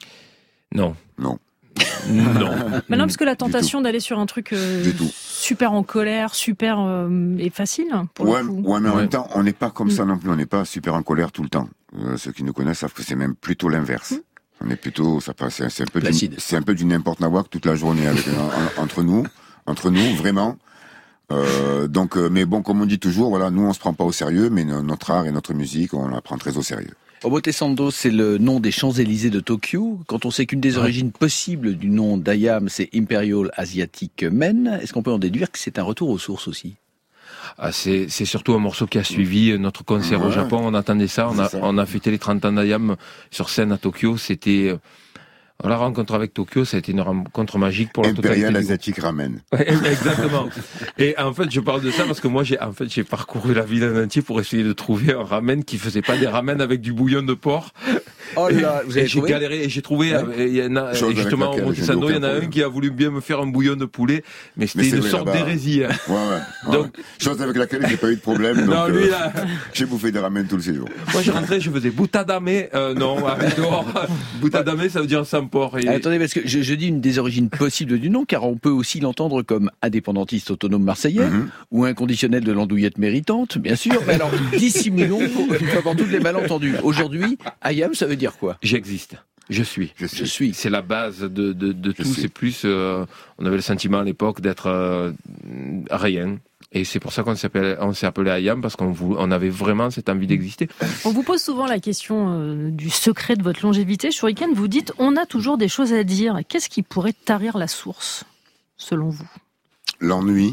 Non. Non. Non. Mais non, parce que la tentation d'aller sur un truc euh, super en colère, super euh, est facile pour ouais, le coup. Ouais, mais en ouais. même temps, on n'est pas comme mmh. ça non plus. On n'est pas super en colère tout le temps. Euh, ceux qui nous connaissent savent que c'est même plutôt l'inverse. Mmh. On est plutôt, ça passe, c'est un peu, du, c'est un peu du n'importe nawak toute la journée avec, en, entre nous, entre nous, vraiment. Euh, donc, euh, mais bon, comme on dit toujours, voilà, nous on se prend pas au sérieux, mais no, notre art et notre musique, on la prend très au sérieux. Omotesando, c'est le nom des Champs-Élysées de Tokyo. Quand on sait qu'une des ouais. origines possibles du nom d'Ayam, c'est Imperial Asiatic Men, est-ce qu'on peut en déduire que c'est un retour aux sources aussi? Ah, c'est, c'est surtout un morceau qui a suivi notre concert ouais. au Japon. On attendait ça. On a, ça. on a fêté les trente ans d'Ayam sur scène à Tokyo. C'était, la rencontre avec Tokyo, ça a été une rencontre magique pour la totalité. Imperial Asiatic Ramen. Ouais, exactement. Et en fait, je parle de ça parce que moi, j'ai, en fait, j'ai parcouru la ville en entier pour essayer de trouver un ramen qui faisait pas des ramen avec du bouillon de porc. Oh là, vous avez et j'ai galéré, et j'ai trouvé, ouais. il y en a, et justement, au Montesando, il y en a un qui a voulu bien me faire un bouillon de poulet, mais c'était mais une vrai, sorte là-bas. d'hérésie. Hein. Ouais, ouais. Donc, ouais. chose avec laquelle j'ai pas eu de problème. Donc, non, lui, là. Euh, j'ai bouffé des ramen tous les jours. Moi, je rentrais, je faisais boutadame, euh, non, avec dehors. Boutadame, ça veut dire sans porc. Et... Attendez, parce que je, je dis une des origines possibles du nom, car on peut aussi l'entendre comme indépendantiste autonome marseillais, mm-hmm. ou inconditionnel de l'andouillette méritante, bien sûr. Mais alors, dissimulons, avant toutes les malentendus. Aujourd'hui, Ayam, ça veut dire quoi? J'existe. Je suis. Je suis. Je suis. C'est la base de, de, de tout. Suis. C'est plus, euh, on avait le sentiment à l'époque d'être euh, rien. Et c'est pour ça qu'on s'appelle, on s'est appelé Ayam, parce qu'on voulait, on avait vraiment cette envie d'exister. On vous pose souvent la question euh, du secret de votre longévité. Shuriken, vous dites, on a toujours des choses à dire. Qu'est-ce qui pourrait tarir la source, selon vous? L'ennui,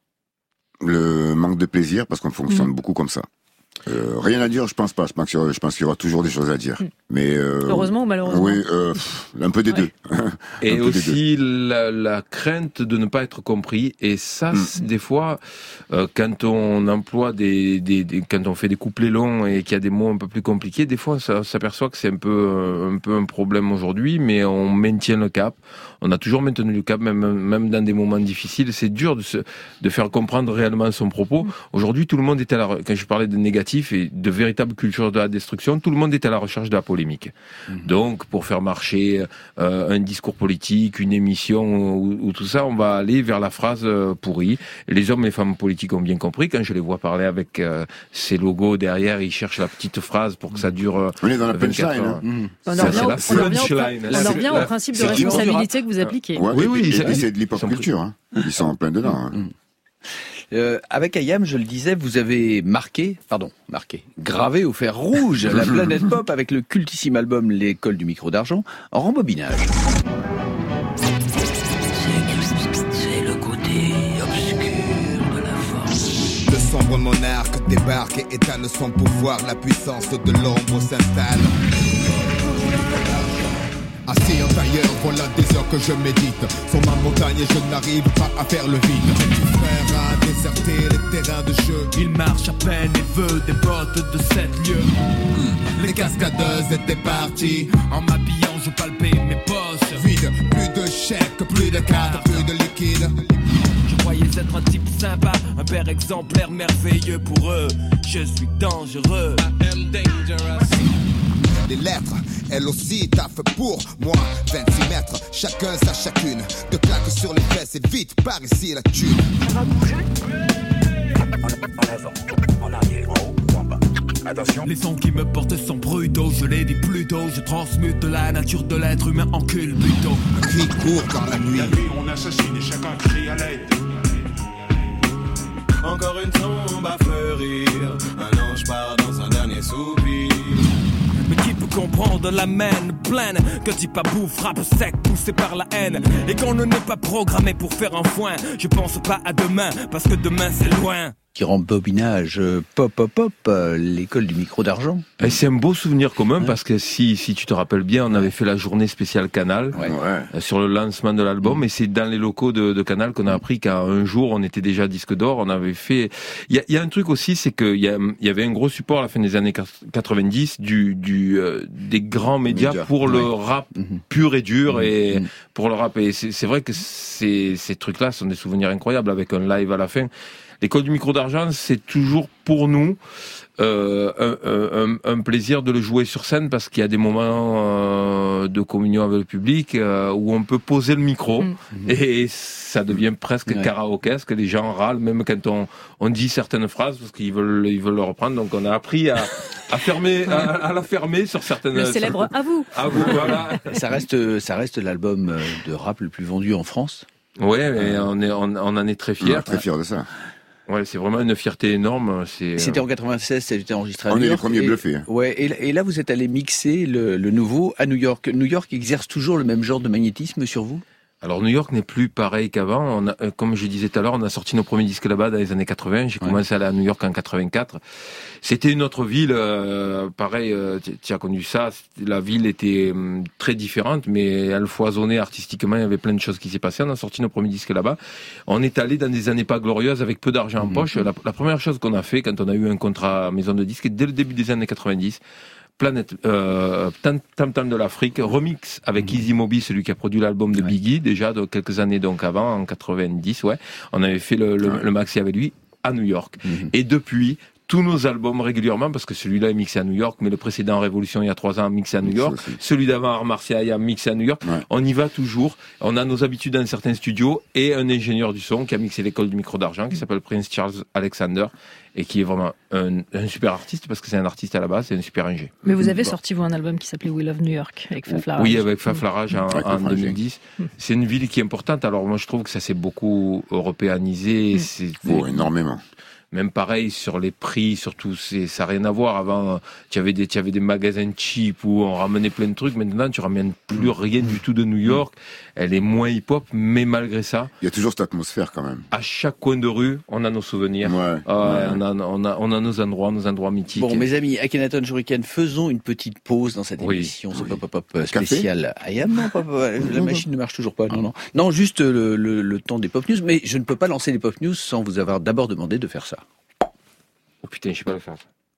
le manque de plaisir, parce qu'on fonctionne mmh. beaucoup comme ça. Euh, rien à dire, je pense pas. Je pense qu'il y aura, je pense qu'il y aura toujours des choses à dire. Mais euh, heureusement ou malheureusement. Oui, euh, un peu des ouais. deux. Et aussi la, la crainte de ne pas être compris. Et ça, mm. des fois, euh, quand on emploie des, des, des, quand on fait des couplets longs et qu'il y a des mots un peu plus compliqués, des fois, ça s'aperçoit que c'est un peu, un peu un problème aujourd'hui, mais on maintient le cap. On a toujours maintenu le cap, même, même dans des moments difficiles. C'est dur de se, de faire comprendre réellement son propos. Mm. Aujourd'hui, tout le monde est à la, quand je parlais de négatif et de véritable culture de la destruction, tout le monde est à la recherche de la politique. polémique. Mmh. Donc, pour faire marcher euh, un discours politique, une émission ou, ou tout ça, on va aller vers la phrase euh, pourrie. Les hommes et les femmes politiques ont bien compris. Quand je les vois parler avec euh, ces logos derrière, ils cherchent la petite phrase pour que ça dure. Euh, on est dans la punchline. Hein. Mmh. On en revient, on en revient au principe de responsabilité que vous appliquez. Ouais, oui, oui, c'est, c'est de l'hip-hop culture. Hein. Ils sont en plein dedans. Hein. Mmh. Euh, avec Ayam, je le disais, vous avez marqué, pardon, marqué, gravé au fer rouge la planète pop avec le cultissime album L'école du micro d'argent en rembobinage. C'est le côté obscur de la force. Le sombre monarque débarque et étale son pouvoir, la puissance de l'ombre s'installe. Assis en tailleur, voilà des heures que je médite. Sur ma montagne et je n'arrive pas à faire le vide. Mon petit frère a déserté les terrains de jeu. Il marche à peine et veut des bottes de sept lieues. Mmh. Les cascadeuses étaient parties. En m'habillant, je palpais mes poches. Vide, plus de chèques, plus de cartes, plus de liquide. Je croyais être un type sympa, un père exemplaire merveilleux pour eux. Je suis dangereux. I am dangerous. Les lettres, elles aussi taffent pour moi. vingt-six mètres, chacun sa chacune. De claques sur les fesses et vite par ici la thune. Ça va bouger. En avant, en arrière, en haut, en bas. Attention. Les sons qui me portent sont brutaux, je les dis plus tôt. Je transmute la nature de l'être humain en culbuto. Un cri court dans la nuit. La nuit on assassine et chacun crie à l'aide. Encore une tombe à fleurir. Un ange part dans un dernier soupir. Mais qui peut comprendre la mène pleine que type à bout frappe sec poussé par la haine. Et qu'on ne n'est pas programmé pour faire un foin. Je pense pas à demain parce que demain c'est loin. Qui rembobinage pop pop pop euh, l'école du micro d'argent. Et c'est un beau souvenir commun ouais. parce que si si tu te rappelles bien, on avait fait la journée spéciale Canal ouais. euh, sur le lancement de l'album, mmh. et c'est dans les locaux de, de Canal qu'on a appris qu'un jour on était déjà disque d'or. On avait fait. Il y a, y a un truc aussi, c'est que il y, a, y avait un gros support à la fin des années quatre-vingt-dix du du euh, des grands médias Média. pour ouais. le rap mmh. pur et dur mmh. et mmh. pour le rap. Et c'est, c'est vrai que ces ces trucs-là sont des souvenirs incroyables avec un live à la fin. L'école du micro d'argent, c'est toujours pour nous euh, un, un, un plaisir de le jouer sur scène parce qu'il y a des moments euh, de communion avec le public euh, où on peut poser le micro mmh. et ça devient presque ouais. karaokesque. Les gens râlent même quand on, on dit certaines phrases parce qu'ils veulent ils veulent le reprendre. Donc on a appris à, à fermer à, à la fermer sur certaines. Le célèbre certaines... à vous. À vous, voilà. Ça reste ça reste l'album de rap le plus vendu en France. Ouais, mais euh... on est on, on en est très fiers. Très fiers de ça. Ouais, c'est vraiment une fierté énorme. C'est... C'était en quatre-vingt-seize, ça a été enregistré à On New York. On est les premiers et, bluffés. Hein. Ouais, et, et là vous êtes allé mixer le, le nouveau à New York. New York exerce toujours le même genre de magnétisme sur vous ? Alors New York n'est plus pareil qu'avant. On a, comme je disais tout à l'heure, on a sorti nos premiers disques là-bas dans les années quatre-vingts. J'ai ouais. commencé à aller à New York en quatre-vingt-quatre. C'était une autre ville, euh, pareil, euh, tu as connu ça. La ville était euh, très différente, mais elle foisonnait artistiquement. Il y avait plein de choses qui s'est passées. On a sorti nos premiers disques là-bas. On est allé dans des années pas glorieuses avec peu d'argent en mmh. poche. La, la première chose qu'on a fait quand on a eu un contrat maison de disques, dès le début des années quatre-vingt-dix, Planète, euh, Tam Tam Tam de l'Afrique, remix avec Easy Moby, celui qui a produit l'album de Biggie, déjà de quelques années donc avant, en quatre-vingt-dix, ouais. On avait fait le, le, le maxi avec lui à New York. Mm-hmm. Et depuis, tous nos albums régulièrement, parce que celui-là est mixé à New York, mais le précédent Révolution il y a trois ans mixé à New York, celui d'avant Art Martial a mixé à New York, ouais. On y va toujours, on a nos habitudes dans certains studios, et un ingénieur du son qui a mixé l'école du micro d'argent, qui s'appelle Prince Charles Alexander, et qui est vraiment un, un super artiste, parce que c'est un artiste à la base, c'est un super ingé. Mais vous avez bon. sorti, vous, un album qui s'appelait We Love New York, avec Faf Larage. Oui, avec Faf Larage en, en deux mille dix. Mmh. C'est une ville qui est importante, alors moi je trouve que ça s'est beaucoup européanisé. Mmh. C'est, oh, énormément. Même pareil sur les prix, surtout, c'est, ça n'a rien à voir. Avant, tu avais des, tu avais des magasins cheap où on ramenait plein de trucs. Maintenant, tu ramènes plus rien du tout de New York. Elle est moins hip-hop, mais malgré ça. Il y a toujours cette atmosphère quand même. À chaque coin de rue, on a nos souvenirs. Ouais, euh, ouais. On a, on a, on a nos endroits, nos endroits mythiques. Bon, mes amis, Akhenaton Shuriken, faisons une petite pause dans cette oui. émission, ce oui. pop-up spécial. Ah, non, pas, pas, la machine ne marche toujours pas. Non, non. Non, juste le, le, le temps des pop news. Mais je ne peux pas lancer les pop news sans vous avoir d'abord demandé de faire ça. Oh putain, je sais pas le faire.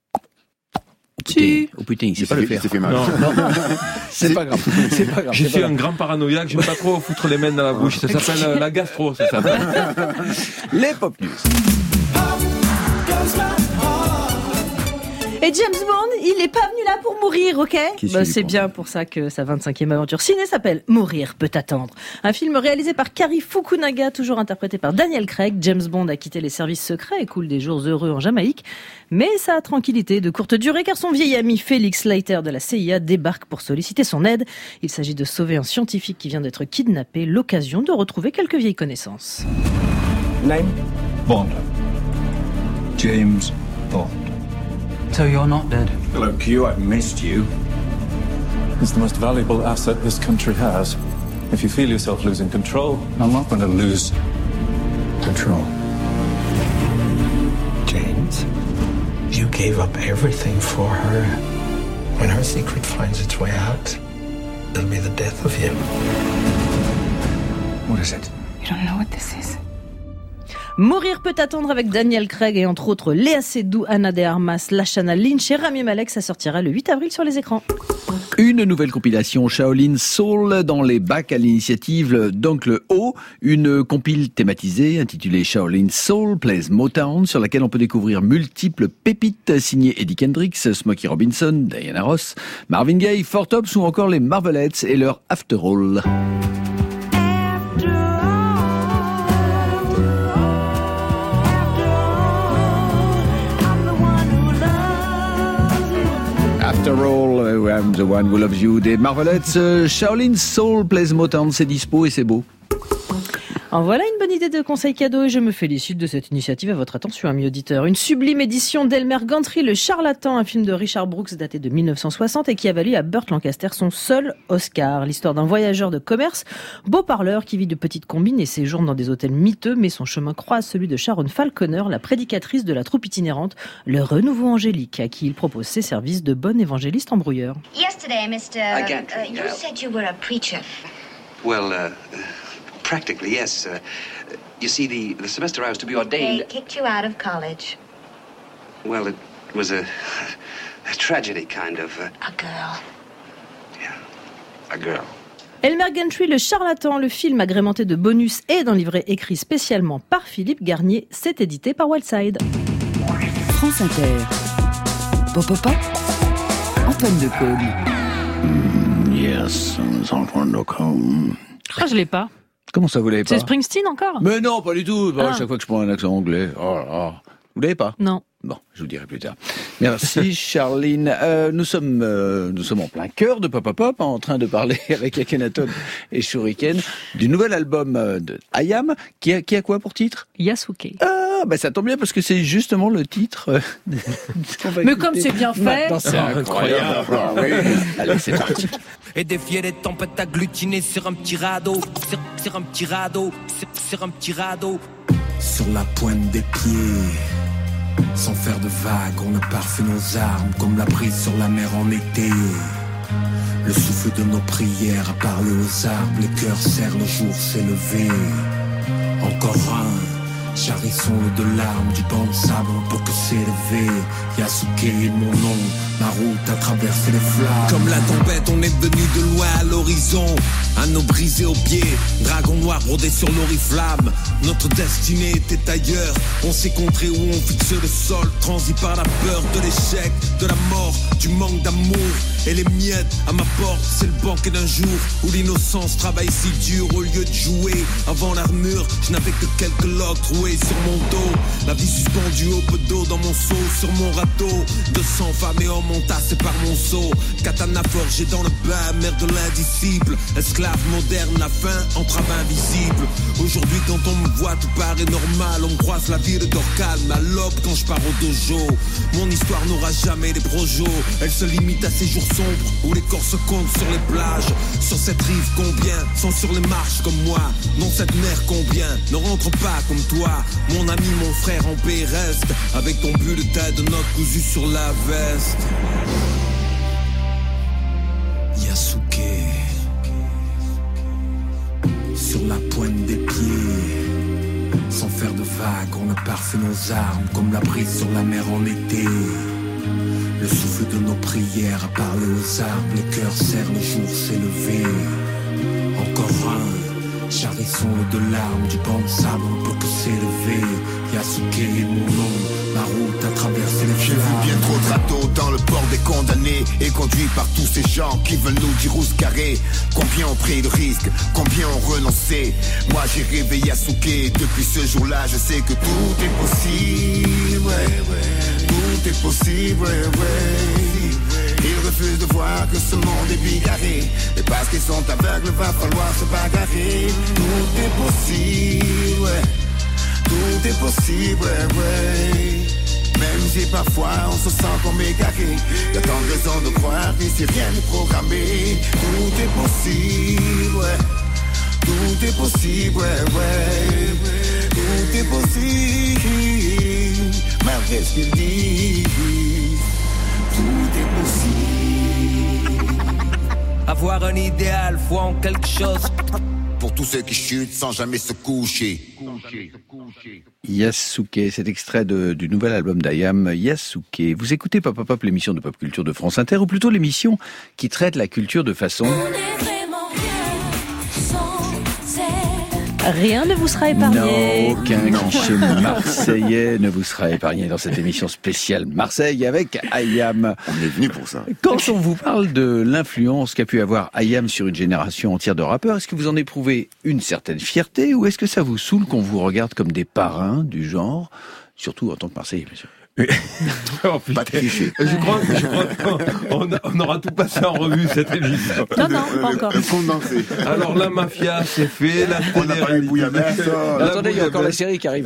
Si. Oh putain, il sait pas le faire. C'est fait mal. Non, non. c'est pas grave. C'est pas grave. Je suis un grand paranoïaque, j'aime pas trop foutre les mains dans la bouche. Ça s'appelle euh, la gastro, ça s'appelle. Les pop news. Et Et James Bond, il est pas venu là pour mourir, ok? Bah, c'est bien pour ça que sa vingt-cinquième aventure ciné s'appelle Mourir peut attendre. Un film réalisé par Cary Fukunaga, toujours interprété par Daniel Craig. James Bond a quitté les services secrets et coule des jours heureux en Jamaïque. Mais sa tranquillité de courte durée, car son vieil ami Felix Leiter de la C I A débarque pour solliciter son aide. Il s'agit de sauver un scientifique qui vient d'être kidnappé, l'occasion de retrouver quelques vieilles connaissances. Name? Bond. James Bond. So you're not dead? Hello, Q. I've missed you. It's the most valuable asset this country has. If you feel yourself losing control, I'm not going to lose control. James, you gave up everything for her. When her secret finds its way out, it'll be the death of you. What is it? You don't know what this is? Mourir peut attendre avec Daniel Craig et entre autres Léa Seydoux, Ana de Armas, Lashana Lynch et Rami Malek. Ça sortira le huit avril sur les écrans. Une nouvelle compilation Shaolin Soul dans les bacs à l'initiative d'Oncle O. Une compile thématisée intitulée Shaolin Soul Plays Motown sur laquelle on peut découvrir multiples pépites signées Eddie Kendricks, Smokey Robinson, Diana Ross, Marvin Gaye, Four Tops ou encore les Marvelettes et leur After All. After all, I'm the one who loves you des Marvelettes. Euh, Shaolin Soul Plays Motown, c'est dispo et c'est beau. En voilà une bonne idée de conseil cadeau et je me félicite de cette initiative. À votre attention, amis auditeurs. Une sublime édition d'Elmer Gantry, Le Charlatan, un film de Richard Brooks daté de dix-neuf cent soixante et qui a valu à Burt Lancaster son seul Oscar. L'histoire d'un voyageur de commerce, beau parleur qui vit de petites combines et séjourne dans des hôtels miteux, mais son chemin croise celui de Sharon Falconer, la prédicatrice de la troupe itinérante, le Renouveau Angélique, à qui il propose ses services de bon évangéliste embrouilleur. Yesterday, Mister Again, Uh, you uh, said you were a preacher. Well, uh, practically, yes. Uh, you see, the, the semester I was to be They ordained... kicked you out of college. Well, it was a, a tragedy, kind of. Uh, A girl. a girl. Elmer Gantry, Le Charlatan, le film agrémenté de bonus et d'un livret écrit spécialement par Philippe Garnier, c'est édité par Wildside. France Inter. Pop, pop, pop. Antoine Decaune. Mm, yes, Antoine Decaune. Ah, je l'ai pas. Comment ça, vous l'avez pas? C'est Springsteen encore? Mais non, pas du tout. Bon, Ah. Chaque fois que je prends un accent anglais. Oh là là. Vous l'avez pas? Non. Bon, je vous dirai plus tard. Merci, Charline. Euh, nous sommes, euh, nous sommes en plein cœur de Pop Pop Pop, en train de parler avec Akhenaton et Shuriken du nouvel album euh, de Ayam, qui a, qui a quoi pour titre? Yasuke. Ah, bah ça tombe bien parce que c'est justement le titre. euh, qu'on va Mais écouter. comme c'est bien fait. Maintenant, c'est incroyable. Ah, oui. Allez, c'est parti. Et défier les tempêtes agglutinées sur un petit radeau, sur, sur un petit radeau, sur, sur un petit radeau. Sur la pointe des pieds, sans faire de vagues, on a parfait nos armes comme la brise sur la mer en été. Le souffle de nos prières a parlé aux arbres, les cœurs serrent, le jour s'est levé. Encore un, charissons-le de larmes, du banc de sable pour que s'élever. Yasuke est mon nom, ma route a traversé les flammes. Comme la tempête, on est venu de loin à l'horizon. Anneaux brisés aux pieds, dragon noir brodé sur l'oriflamme. Notre destinée était ailleurs. On s'est contré où on fixe le sol. Transi par la peur de l'échec, de la mort, du manque d'amour. Et les miettes à ma porte, c'est le banquet d'un jour où l'innocence travaille si dur au lieu de jouer. Avant l'armure, je n'avais que quelques loques trouées sur mon dos. La vie suspendue au peu d'eau dans mon seau, sur mon râteau. deux cents femmes et hommes entassés par mon seau. Katana forgé dans le bain, mère de l'indicible. Esclave moderne, la faim, entrave invisible. Aujourd'hui quand on me voit tout paraît normal. On me croise la ville d'Orcal, ma lobe quand je pars au dojo. Mon histoire n'aura jamais des projos. Elle se limite à ces jours sombres où les corps se comptent sur les plages. Sur cette rive combien sont sur les marches comme moi. Dans cette mer combien ne rentre pas comme toi. Mon ami, mon frère en paix reste. Avec ton bulletin de notes cousu sur la veste. Yasuke, sur la pointe des pieds, sans faire de vagues, on a parfait nos armes comme la brise sur la mer en été. Le souffle de nos prières a parlé aux arbres, les cœurs serrent, le jour s'est levé. Encore un, Charissons de larmes du banc de sable, on peut que s'élever. Yasuke est mon nom, ma route a traversé les J'ai vu bien trop de radeaux dans le port des condamnés et conduit par tous ces gens qui veulent nous dire où se carrer. Combien ont pris de risques, combien ont renoncé. Moi j'ai rêvé Yasuke, depuis ce jour-là je sais que tout est possible, ouais, ouais. Tout est possible, ouais, ouais. Ils refusent de voir que ce monde est bigarré. Et parce qu'ils sont aveugles, va falloir se bagarrer. Tout est possible, ouais. Tout est possible, ouais, ouais. Même si parfois on se sent comme égaré. Y'a tant de raisons de croire qu'ici rien n'est programmé. Tout est possible, ouais. Tout est possible, ouais, ouais. Tout est possible, malgré ce qu'ils disent. Tout est possible. Avoir un idéal, foi en quelque chose. Pour tous ceux qui chutent sans jamais se coucher. Yasuke, cet extrait de, du nouvel album d'Ayam, Yasuke. Vous écoutez Pop Pop Pop, l'émission de pop culture de France Inter, ou plutôt l'émission qui traite la culture de façon... Rien ne vous sera épargné. Non, aucun cliché marseillais ne vous sera épargné dans cette émission spéciale Marseille avec Ayam. On est venu pour ça. Quand on vous parle de l'influence qu'a pu avoir Ayam sur une génération entière de rappeurs, est-ce que vous en éprouvez une certaine fierté ou est-ce que ça vous saoule qu'on vous regarde comme des parrains du genre, surtout en tant que Marseillais, bien sûr? Oh, pas de cliché. Je crois, je crois qu'on on aura tout passé en revue cette émission. Non, non, pas encore. Condensé. Alors la mafia, c'est fait. La on n'a pas eu Bouillabaisse. Attendez, il y a encore la série qui arrive.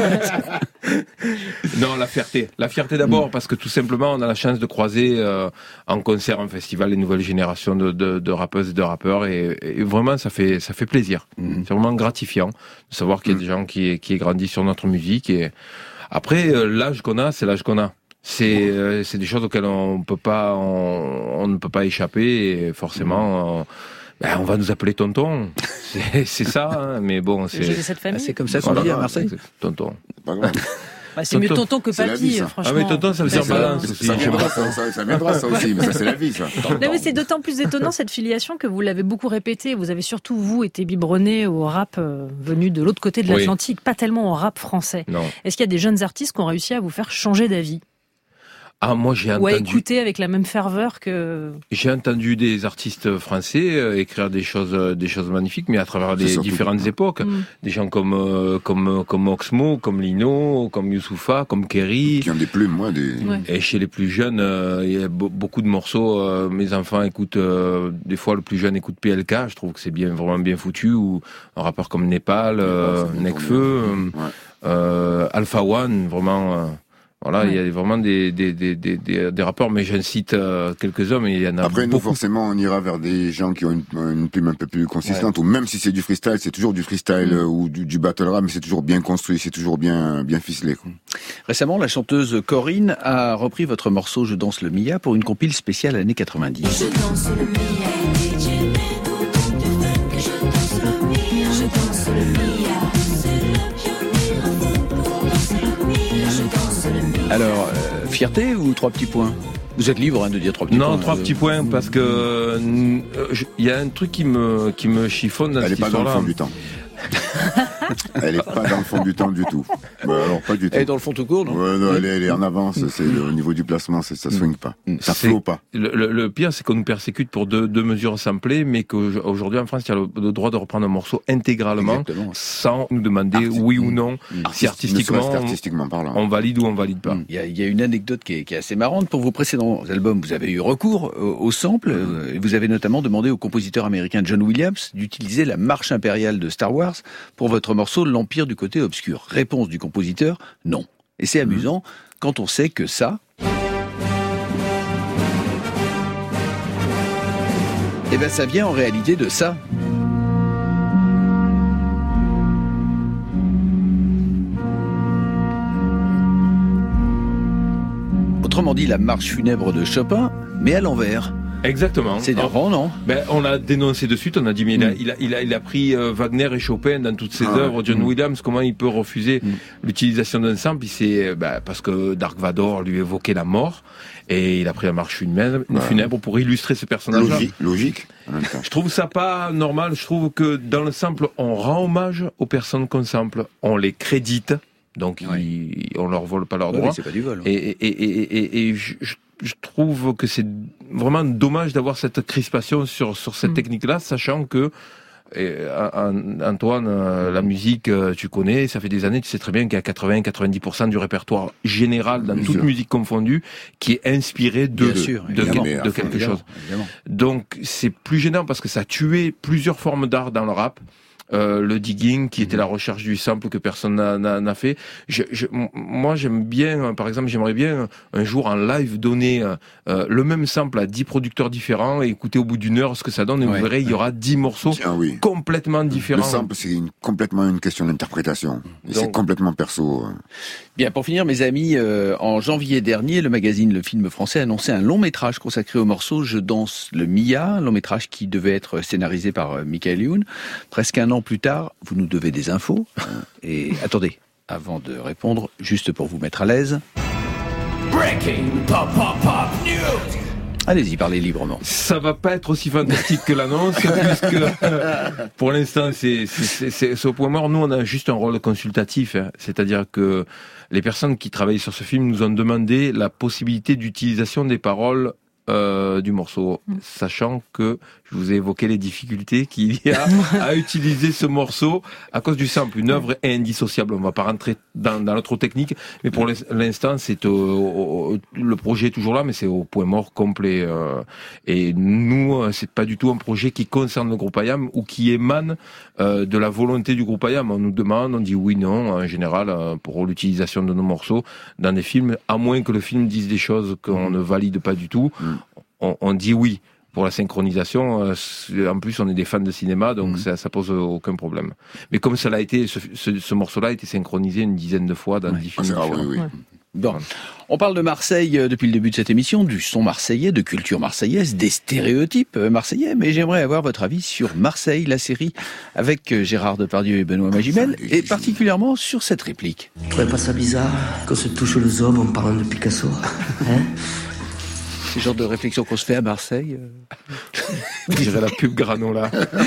Non, la fierté. La fierté d'abord, mm. parce que tout simplement, on a la chance de croiser euh, en concert, en festival, les nouvelles générations de, de, de rappeuses et de rappeurs. Et, et vraiment, ça fait, ça fait plaisir. Mm. C'est vraiment gratifiant de savoir qu'il y a mm. des gens qui, qui grandissent sur notre musique. Et après, euh, l'âge qu'on a, c'est l'âge qu'on a. C'est, euh, c'est des choses auxquelles on peut pas, on, on ne peut pas échapper. Et forcément, on, ben, on va nous appeler tonton. C'est, c'est ça, hein, mais bon, c'est. J'ai cette famille. C'est comme ça qu'on dit à Marseille. Tonton. Pas grave. Bah, c'est tonton. Mieux tonton que papy, franchement. Ah mais tonton, ça veut dire balance aussi. Ça viendra ça, ça, ça viendra ça aussi, mais ça c'est la vie, ça. Non, mais c'est d'autant plus étonnant cette filiation que vous l'avez beaucoup répété. Vous avez surtout, vous, été biberonné au rap euh, venu de l'autre côté de l'Atlantique, oui. Pas tellement au rap français. Non. Est-ce qu'il y a des jeunes artistes qui ont réussi à vous faire changer d'avis ? Ah, moi, j'ai entendu... Ou à écouter avec la même ferveur que... J'ai entendu des artistes français euh, écrire des choses, euh, des choses magnifiques, mais à travers des différentes époques. Mm. Des gens comme, euh, comme, comme Oxmo, comme Lino, comme Youssoupha, comme Kerry. Qui ont des plumes, moi, des... Ouais. Et chez les plus jeunes, euh, il y a b- beaucoup de morceaux. Euh, mes enfants écoutent, euh, des fois, le plus jeune écoute P L K. Je trouve que c'est bien, vraiment bien foutu. Ou un rappeur comme Népal, euh, Nekfeu, euh, ouais. euh, Alpha One, vraiment... Euh, Voilà, ouais. Il y a vraiment des des des des des, des rappeurs, mais j'en cite euh, quelques-uns, mais il y en a Après, beaucoup. nous, forcément, on ira vers des gens qui ont une, une plume un peu plus consistante, ouais. Ou même si c'est du freestyle, c'est toujours du freestyle mmh. ou du, du battle rap, mais c'est toujours bien construit, c'est toujours bien bien ficelé, quoi. Récemment, la chanteuse Corinne a repris votre morceau Je danse le Mia pour une compile spéciale années quatre-vingt-dix. Je danse le Mia, je danse le Mia, je danse le Mia. Alors, euh, fierté ou trois petits points ? Vous êtes libre hein, de dire trois petits non, points. Non, trois euh... petits points parce que il euh, y a un truc qui me qui me chiffonne dans Elle cette est pas histoire-là. Dans le fond du temps. Elle est pas dans le fond du temps du tout. Bah, alors pas du tout. Elle est dans le fond tout court, non ? Ouais, non, elle est, elle est en avance. C'est le, au niveau du placement, c'est, ça swing pas, ça c'est, flow pas. Le, le, le pire, c'est qu'on nous persécute pour deux, deux mesures samplées, mais qu'aujourd'hui en France, il y a le, le droit de reprendre un morceau intégralement, exactement. Sans nous demander Arti- oui ou non Artiste, si artistiquement, artistiquement parlant. on valide ou on valide pas. Il y a, il y a une anecdote qui est, qui est assez marrante. Pour vos précédents albums, vous avez eu recours au, au sample, mm-hmm. et vous avez notamment demandé au compositeur américain John Williams d'utiliser la marche impériale de Star Wars pour votre morceau L'Empire du côté obscur. Réponse du compositeur, non. Et c'est amusant mmh. quand on sait que ça... Eh ben ça vient en réalité de ça. Autrement dit, la marche funèbre de Chopin, mais à l'envers. Exactement. C'est énervant, non? Ben, on l'a dénoncé de suite, on a dit, mais il, a, Mm. il, a, il, a, il a pris euh, Wagner et Chopin dans toutes ses Ah, œuvres, John mm. Williams, comment il peut refuser Mm. l'utilisation d'un sample? C'est ben, parce que Dark Vador lui évoquait la mort, et il a pris la marche funèbre, Ouais. funèbre pour illustrer ce personnage-là. Logique, logique. en même temps. Je trouve ça pas normal, je trouve que dans le sample, on rend hommage aux personnes qu'on sample, on les crédite, donc Oui. ils, on leur vole pas leurs Oui, droits. c'est pas du vol. Et, et, et, et, et je, je- je trouve que c'est vraiment dommage d'avoir cette crispation sur, sur cette Mm. technique-là, sachant que et, An- Antoine, euh, la musique, euh, tu connais, ça fait des années, tu sais très bien qu'il y a quatre-vingts à quatre-vingt-dix pour cent du répertoire général, dans Bien toute sûr. musique confondue, qui est inspiré de, Bien sûr, de, évidemment. de quelque Évidemment, chose. évidemment. Donc c'est plus gênant parce que ça a tué plusieurs formes d'art dans le rap. Euh, le digging, qui était la recherche du sample que personne n'a, n'a, n'a fait. Je, je, m- moi, j'aime bien, euh, par exemple, j'aimerais bien euh, un jour en live donner euh, euh, le même sample à dix producteurs différents et écouter au bout d'une heure ce que ça donne. Et Ouais. vous verrez, il y aura dix morceaux Ah oui. complètement Le différents. sample, c'est une, complètement une question d'interprétation. Et c'est Donc- complètement perso. hein. Bien, pour finir, mes amis, euh, en janvier dernier, le magazine Le Film Français annonçait un long métrage consacré au morceau Je danse le Mia, un long métrage qui devait être scénarisé par euh, Michael Youn. Presque un an plus tard, vous nous devez des infos. Et attendez, avant de répondre, juste pour vous mettre à l'aise, Breaking Pop Pop Pop News. allez-y, parlez librement. Ça va pas être aussi fantastique que l'annonce, puisque euh, pour l'instant c'est, c'est, c'est, c'est, c'est au point mort. Nous, on a juste un rôle consultatif, hein. C'est-à-dire que les personnes qui travaillent sur ce film nous ont demandé la possibilité d'utilisation des paroles euh, du morceau, Mm. sachant que je vous ai évoqué les difficultés qu'il y a à utiliser ce morceau à cause du sample. Une œuvre est indissociable. On va pas rentrer dans, dans le trop technique, mais pour l'instant, c'est au, au- au- le projet est toujours là, mais c'est au point mort complet. euh, et nous, euh, c'est pas du tout un projet qui concerne le groupe I A M ou qui émane euh, de la volonté du groupe I A M. On nous demande, on dit oui, non, en général, euh, pour l'utilisation de nos morceaux dans des films, à moins que le film dise des choses qu'on ne valide pas du tout, on, on dit oui. Pour la synchronisation, euh, c'est- en plus on est des fans de cinéma, donc ça, ça pose aucun problème. Mais comme ça l'a été, ce, ce, ce morceau-là a été synchronisé une dizaine de fois dans dix films Ah, différents. oui, oui. Bon, on parle de Marseille euh, depuis le début de cette émission, du son marseillais, de culture marseillaise, des stéréotypes euh, marseillais, mais j'aimerais avoir votre avis sur Marseille, la série, avec euh, Gérard Depardieu et Benoît Magimel, et particulièrement sur cette réplique. Tu trouvez pas ça bizarre qu'on se touche les hommes en parlant de Picasso? Hein? C'est le genre de réflexion qu'on se fait à Marseille. euh. Je dirais la pub Granola,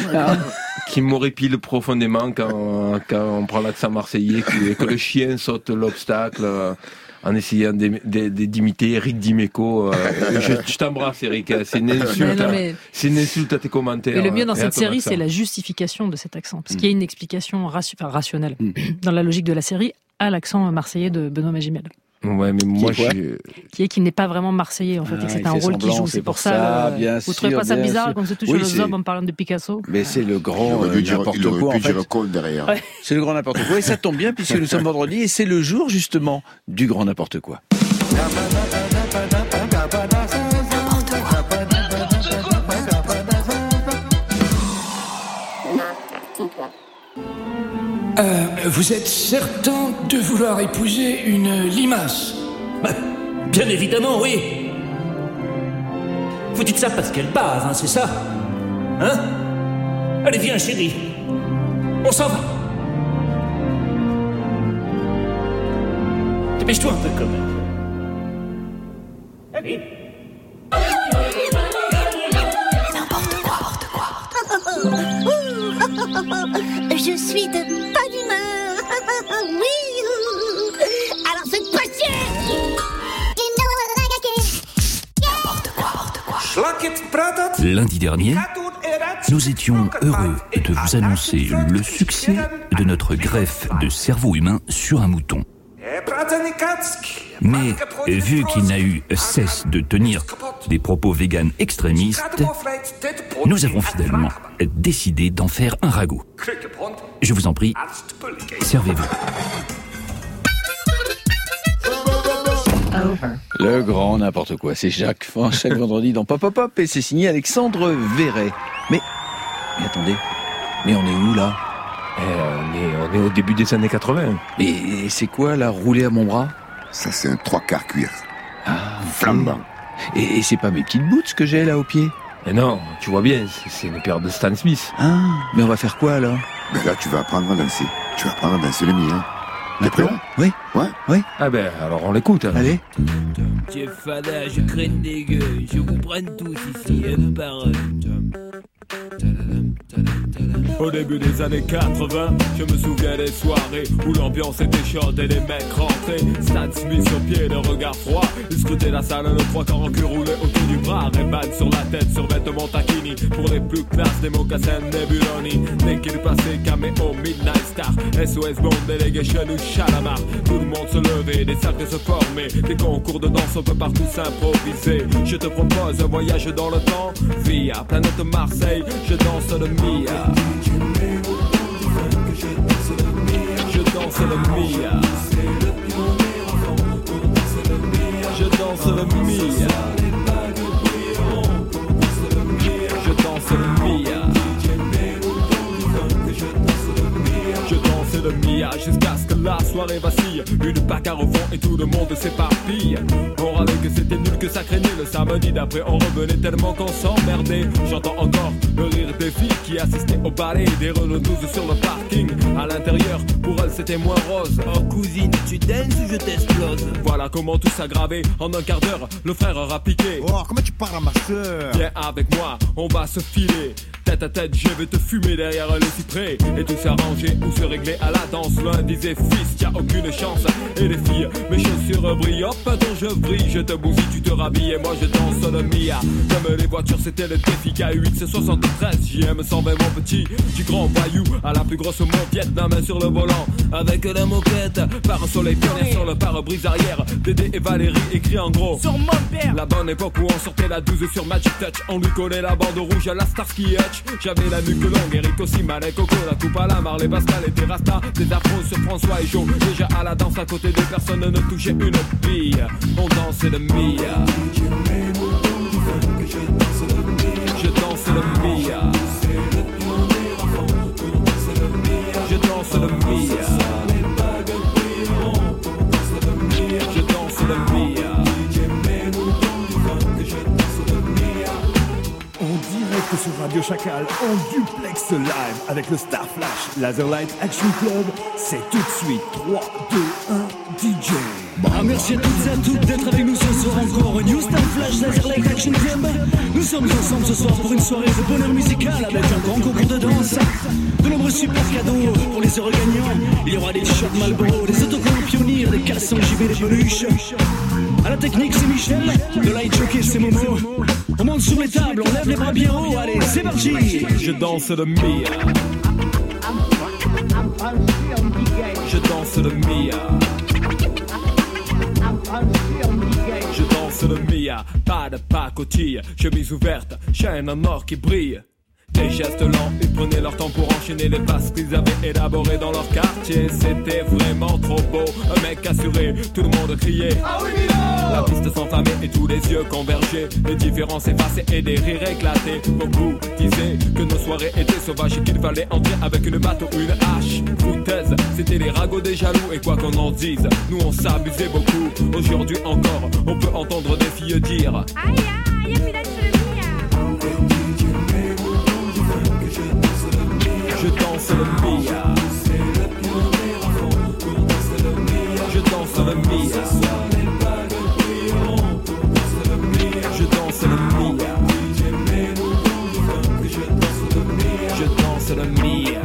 qui m'horripile profondément quand, quand on prend l'accent marseillais, que, que le chien saute l'obstacle euh, en essayant d'im- d'im- d'imiter Eric Dimeco. euh, je je t'embrasse, Eric. C'est une insulte. Mais non, à- mais- C'est une insulte à tes commentaires. Et le mieux dans et à cette ton série, accent. c'est la justification de cet accent. Parce Mm. qu'il y a une explication ratio- enfin, rationnelle dans la logique de la série à l'accent marseillais de Benoît Magimel. Ouais, mais moi, Qui est quoi j'ai- Qui est qu'il n'est pas vraiment marseillais, en fait, Ah, et que c'est il un fait rôle qu'il semblant, joue. c'est C'est pour pour ça. ça, euh, bien vous trouvez sûr, pas ça bien bizarre sûr. qu'on se touche Oui, le c'est- zob en parlant de Picasso? Mais c'est le Il grand aurait euh, pu dire, n'importe il aurait quoi, pu en fait. dire call derrière. Ouais. C'est le grand n'importe quoi, et ça tombe bien puisque nous sommes vendredi, et c'est le jour, justement, du grand n'importe quoi. Euh, vous êtes certain de vouloir épouser une limace? Bah, bien évidemment, oui. Vous dites ça parce qu'elle bave, hein, c'est ça? Hein? Allez, viens, chérie. On s'en va. Dépêche-toi un peu, quand même. Allez. Je suis de bonne humeur. Oui. Alors c'est passé. Lundi dernier, nous étions heureux de vous annoncer le succès de notre greffe de cerveau humain sur un mouton. Mais vu qu'il n'a eu cesse de tenir des propos véganes extrémistes, nous avons finalement décidé d'en faire un ragoût. Je vous en prie, servez-vous. Le grand n'importe quoi, c'est Jacques, enfin, chaque vendredi dans Pop Pop Pop, et c'est signé Alexandre Verret. Mais, mais attendez, mais on est où là? Eh, on, est, on est au début des années quatre-vingts. Et c'est quoi là, roulé à mon bras? Ça, c'est un trois quarts cuir. Ah, Flambant. Et, et c'est pas mes petites boots que j'ai là au pied? Mais non, tu vois bien, c'est, c'est une paire de Stan Smith. Ah, mais on va faire quoi alors? Ben là, tu vas apprendre à danser. Tu vas apprendre à danser le mien. T'es prêt là? Oui. Ouais. Oui. Ah ben, alors on l'écoute. Alors. Allez. Tiens, fada, je crains des gueux. Je vous prends tous ici, un par un. Au début des années quatre-vingts, je me souviens des soirées où l'ambiance était chaude et les mecs rentraient. Stan Smith sur pied, le regard froid. Ils scrutaient la salle, le trois quarts en cul roulé autour du bras. Ray-Ban sur la tête, sur vêtements taquini. Pour les plus classes, des mocassins Nebuloni. Dès qu'il passait, caméo, Midnight Star, S O S Bond, Delegation ou Chalamar. Tout le monde se levait, des cercles se formaient. Des concours de danse, on peut partout s'improviser. Je te propose un voyage dans le temps via planète Marseille, je danse le Mia. Je danse le Mia. Je danse le Mia. Je danse le Mia. Je danse le Mia jusqu'à ce que la soirée vacille. Une bagarre au fond et tout le monde s'éparpille. On râlait que c'était nul, que ça craignait. Le samedi d'après on revenait tellement qu'on s'emmerdait. J'entends encore le rire des filles qui assistaient au ballet. Des Renault douze sur le parking. À l'intérieur, pour elles c'était moins rose. Oh cousine, tu danses ou je t'explose? Voilà comment tout s'aggravait. En un quart d'heure, le frère aura piqué. Oh, comment tu parles à ma soeur? Viens avec moi, on va se filer. Tête à tête, je vais te fumer derrière le cyprès. Et tout s'arranger ou se régler à la danse. L'un disait fils, y'a aucune chance. Et les filles, mes chaussures brillent. Hop, attends, je brille, je te bousille, tu te rhabilles. Et moi je danse le Mia. Comme les voitures, c'était le défi. K huit, c'est soixante-treize, J M cent vingt, mon petit. Du grand voyou à la plus grosse moquette. La main sur le volant, avec la moquette. Par un soleil pionnier sur le pare-brise arrière. Dédé et Valérie écrit en gros sur mon père. La bonne époque où on sortait la douze sur Magic Touch. On lui collait la bande rouge à la Starsky Hutch. J'avais la nuque longue, Eric aussi, Malin, Coco, la coupe à la Marley, Pascal et des Rasta. Des afros sur François et Joe. Déjà à la danse à côté de personne ne touchait une bille. On dansait le Mia. Je danse le Mia. Je danse le Mia. Je danse le Mia. direct sur Radio Chacal en duplex live avec le Star Flash Laserlight Action Club. C'est tout de suite trois, deux, un, D J. Ah, merci à toutes et à toutes d'être avec nous ce soir encore. New Star Flash Laserlight Action Club. Nous sommes ensemble ce soir pour une soirée de bonheur musical avec un grand concours de danse, de nombreux super cadeaux pour les heureux gagnants. Il y aura des shots Marlboro, des autocollants Pionnier, des cassons J B, des peluches. À la technique c'est Michel, de light jockey c'est Momo. On monte sur les tables, on lève les bras bien haut, allez c'est parti. Je danse le Mia. Je danse le Mia. Je danse le Mia, pas de pacotille, chemise ouverte, chaîne en or qui brille. Des gestes lents, ils prenaient leur temps pour enchaîner les passes qu'ils avaient élaborées dans leur quartier. C'était vraiment trop beau, un mec assuré, tout le monde criait ah oui Milo. La piste s'enflammait et tous les yeux convergeaient, les différences effacées et des rires éclatés. Beaucoup disaient que nos soirées étaient sauvages et qu'il fallait entrer avec une batte ou une hache. Foutaise, c'était les ragots des jaloux et quoi qu'on en dise, nous on s'abusait beaucoup. Aujourd'hui encore, on peut entendre des filles dire aïe aïe, aïe, je danse le Mia. Je danse le Mia. Je danse le Mia. Je danse le Mia.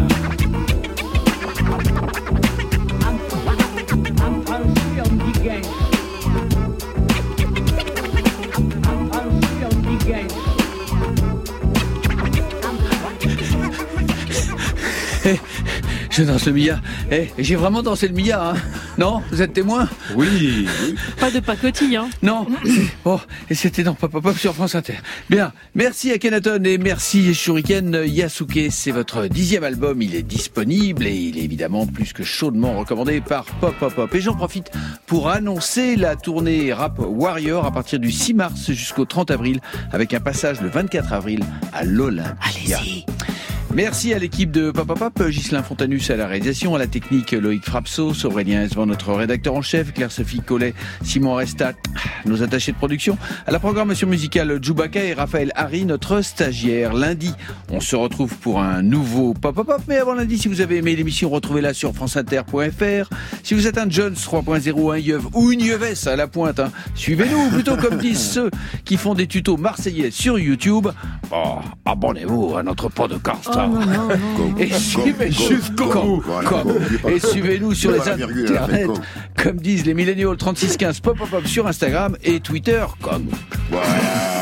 Hey, je danse le Mia. Hey, j'ai vraiment dansé le Mia, hein. Non, vous êtes témoin? Oui. Pas de pacotille, hein. Non. Oh, et c'était dans Pop Pop Pop sur France Inter. Bien. Merci Akhenaton et merci Shuriken Yasuke. C'est votre dixième album. Il est disponible et il est évidemment plus que chaudement recommandé par Pop Pop Pop. Et j'en profite pour annoncer la tournée Rap Warrior à partir du six mars jusqu'au trente avril avec un passage le vingt-quatre avril à l'Olympia. Allez-y. Merci à l'équipe de Pop Pop Pop, Ghislain Fontanus à la réalisation, à la technique Loïc Frapsos, Aurélien Esvan, notre rédacteur en chef, Claire-Sophie Collet, Simon Restat, nos attachés de production, à la programmation musicale Djoubaka et Raphaël Harry, notre stagiaire. Lundi, on se retrouve pour un nouveau Pop Pop Pop, mais avant lundi, si vous avez aimé l'émission, retrouvez-la sur franceinter point f r. Si vous êtes un Jones trois point zéro, un Yeuve ou une Yeuvesse à la pointe, hein, suivez-nous, plutôt comme disent ceux qui font des tutos marseillais sur YouTube. Oh, abonnez-vous à notre podcast. Oh, non, non, non. Et suivez jusqu'au Et suivez-nous sur les internets, comme disent les milléniaux trente-six quinze Pop Pop Pop sur Instagram et Twitter, comme. Voilà.